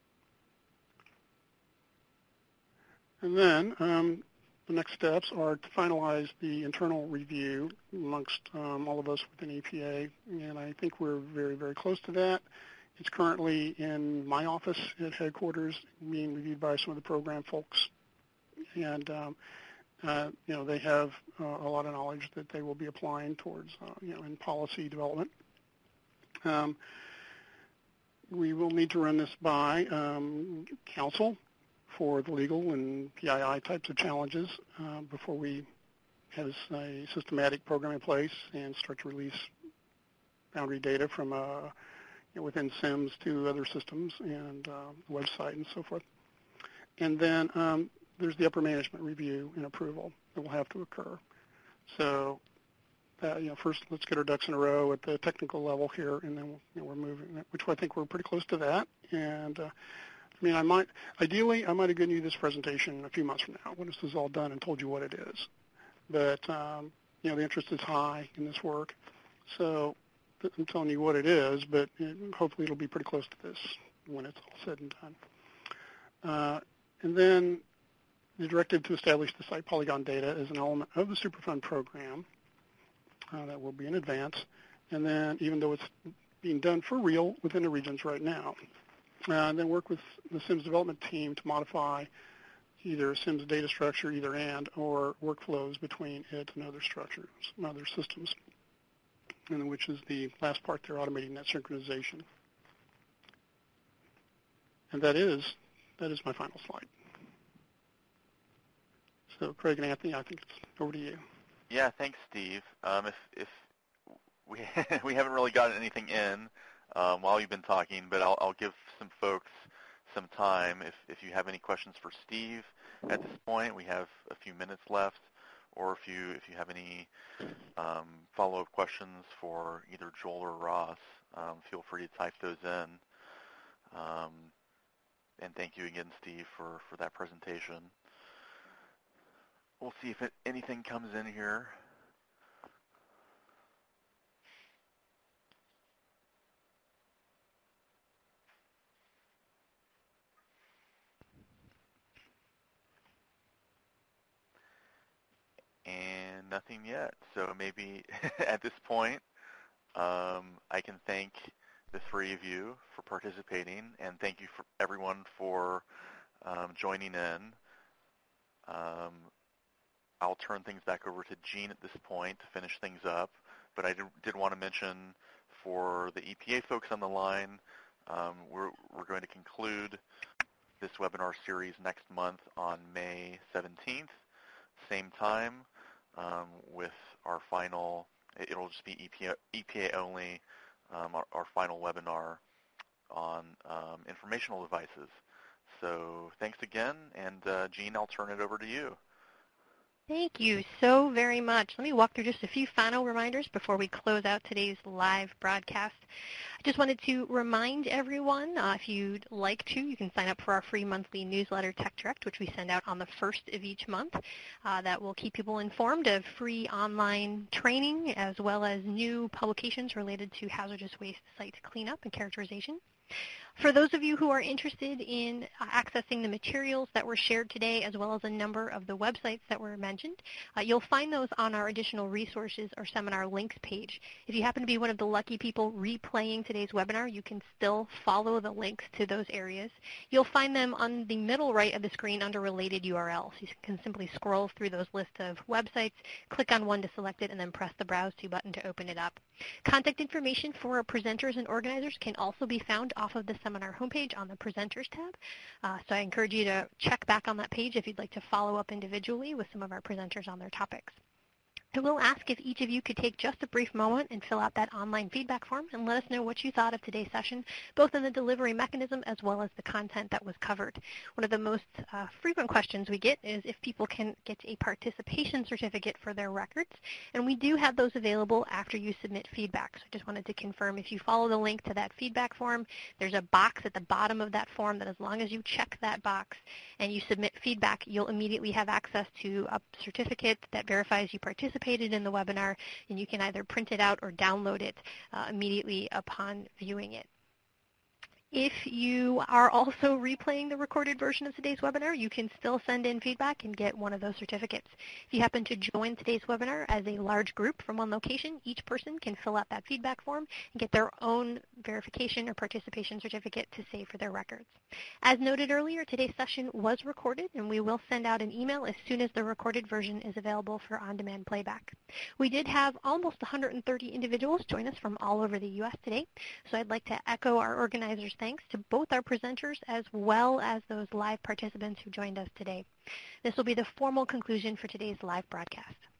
And then um, the next steps are to finalize the internal review amongst um, all of us within E P A, and I think we're very, very close to that. It's currently in my office at headquarters being reviewed by some of the program folks, and um, uh, you know, they have uh, a lot of knowledge that they will be applying towards, uh, you know, in policy development. Um, we will need to run this by um, council for the legal and P I I types of challenges uh, before we have a systematic program in place and start to release boundary data from uh, you know, within SIMS to other systems and uh, website and so forth. And then um, there's the upper management review and approval that will have to occur. So Uh, you know, first let's get our ducks in a row at the technical level here, and then you know, we're moving, which I think we're pretty close to that. And uh, I mean, I might, ideally, I might have given you this presentation a few months from now when this is all done and told you what it is. But um, you know, the interest is high in this work, so I'm telling you what it is. But it, hopefully, it'll be pretty close to this when it's all said and done. Uh, and then the directive to establish the site polygon data as an element of the Superfund program. Uh, that will be in advance, and then even though it's being done for real within the regions right now, uh, and then work with the SIMS development team to modify either a SIMS data structure, either and, or workflows between it and other structures, and other systems, and then which is the last part there, automating that synchronization. And that is, that is my final slide. So Craig and Anthony, I think it's over to you. Yeah, thanks, Steve. Um, if if we we haven't really gotten anything in um, while you've been talking, but I'll, I'll give some folks some time. If if you have any questions for Steve at this point, we have a few minutes left. Or if you if you have any um, follow-up questions for either Joel or Ross, um, feel free to type those in. Um, and thank you again, Steve, for for that presentation. We'll see if it, anything comes in here. And nothing yet. So maybe at this point, um, I can thank the three of you for participating, and thank you for everyone for um, joining in. Um, I'll turn things back over to Jean at this point to finish things up, but I did, did want to mention for the E P A folks on the line, um, we're, we're going to conclude this webinar series next month on May seventeenth, same time, um, with our final, it'll just be E P A, E P A only, um, our, our final webinar on um, informational devices. So thanks again, and uh, Jean, I'll turn it over to you. Thank you so very much. Let me walk through just a few final reminders before we close out today's live broadcast. I just wanted to remind everyone, uh, if you'd like to, you can sign up for our free monthly newsletter, Tech Direct, which we send out on the first of each month. Uh, that will keep people informed of free online training as well as new publications related to hazardous waste site cleanup and characterization. For those of you who are interested in uh, accessing the materials that were shared today, as well as a number of the websites that were mentioned, uh, you'll find those on our additional resources or seminar links page. If you happen to be one of the lucky people replaying today's webinar, you can still follow the links to those areas. You'll find them on the middle right of the screen under related U R Ls. You can simply scroll through those lists of websites, click on one to select it, and then press the Browse To button to open it up. Contact information for our presenters and organizers can also be found off of the seminar homepage on the Presenters tab. Uh, so I encourage you to check back on that page if you'd like to follow up individually with some of our presenters on their topics. I will ask if each of you could take just a brief moment and fill out that online feedback form and let us know what you thought of today's session, both in the delivery mechanism as well as the content that was covered. One of the most uh, frequent questions we get is if people can get a participation certificate for their records, and we do have those available after you submit feedback. So I just wanted to confirm, if you follow the link to that feedback form, there's a box at the bottom of that form that as long as you check that box and you submit feedback, you'll immediately have access to a certificate that verifies you participated in the webinar, and you can either print it out or download it uh, immediately upon viewing it. If you are also replaying the recorded version of today's webinar, you can still send in feedback and get one of those certificates. If you happen to join today's webinar as a large group from one location, each person can fill out that feedback form and get their own verification or participation certificate to save for their records. As noted earlier, today's session was recorded, and we will send out an email as soon as the recorded version is available for on-demand playback. We did have almost one hundred thirty individuals join us from all over the U S today, so I'd like to echo our organizers' thanks to both our presenters as well as those live participants who joined us today. This will be the formal conclusion for today's live broadcast.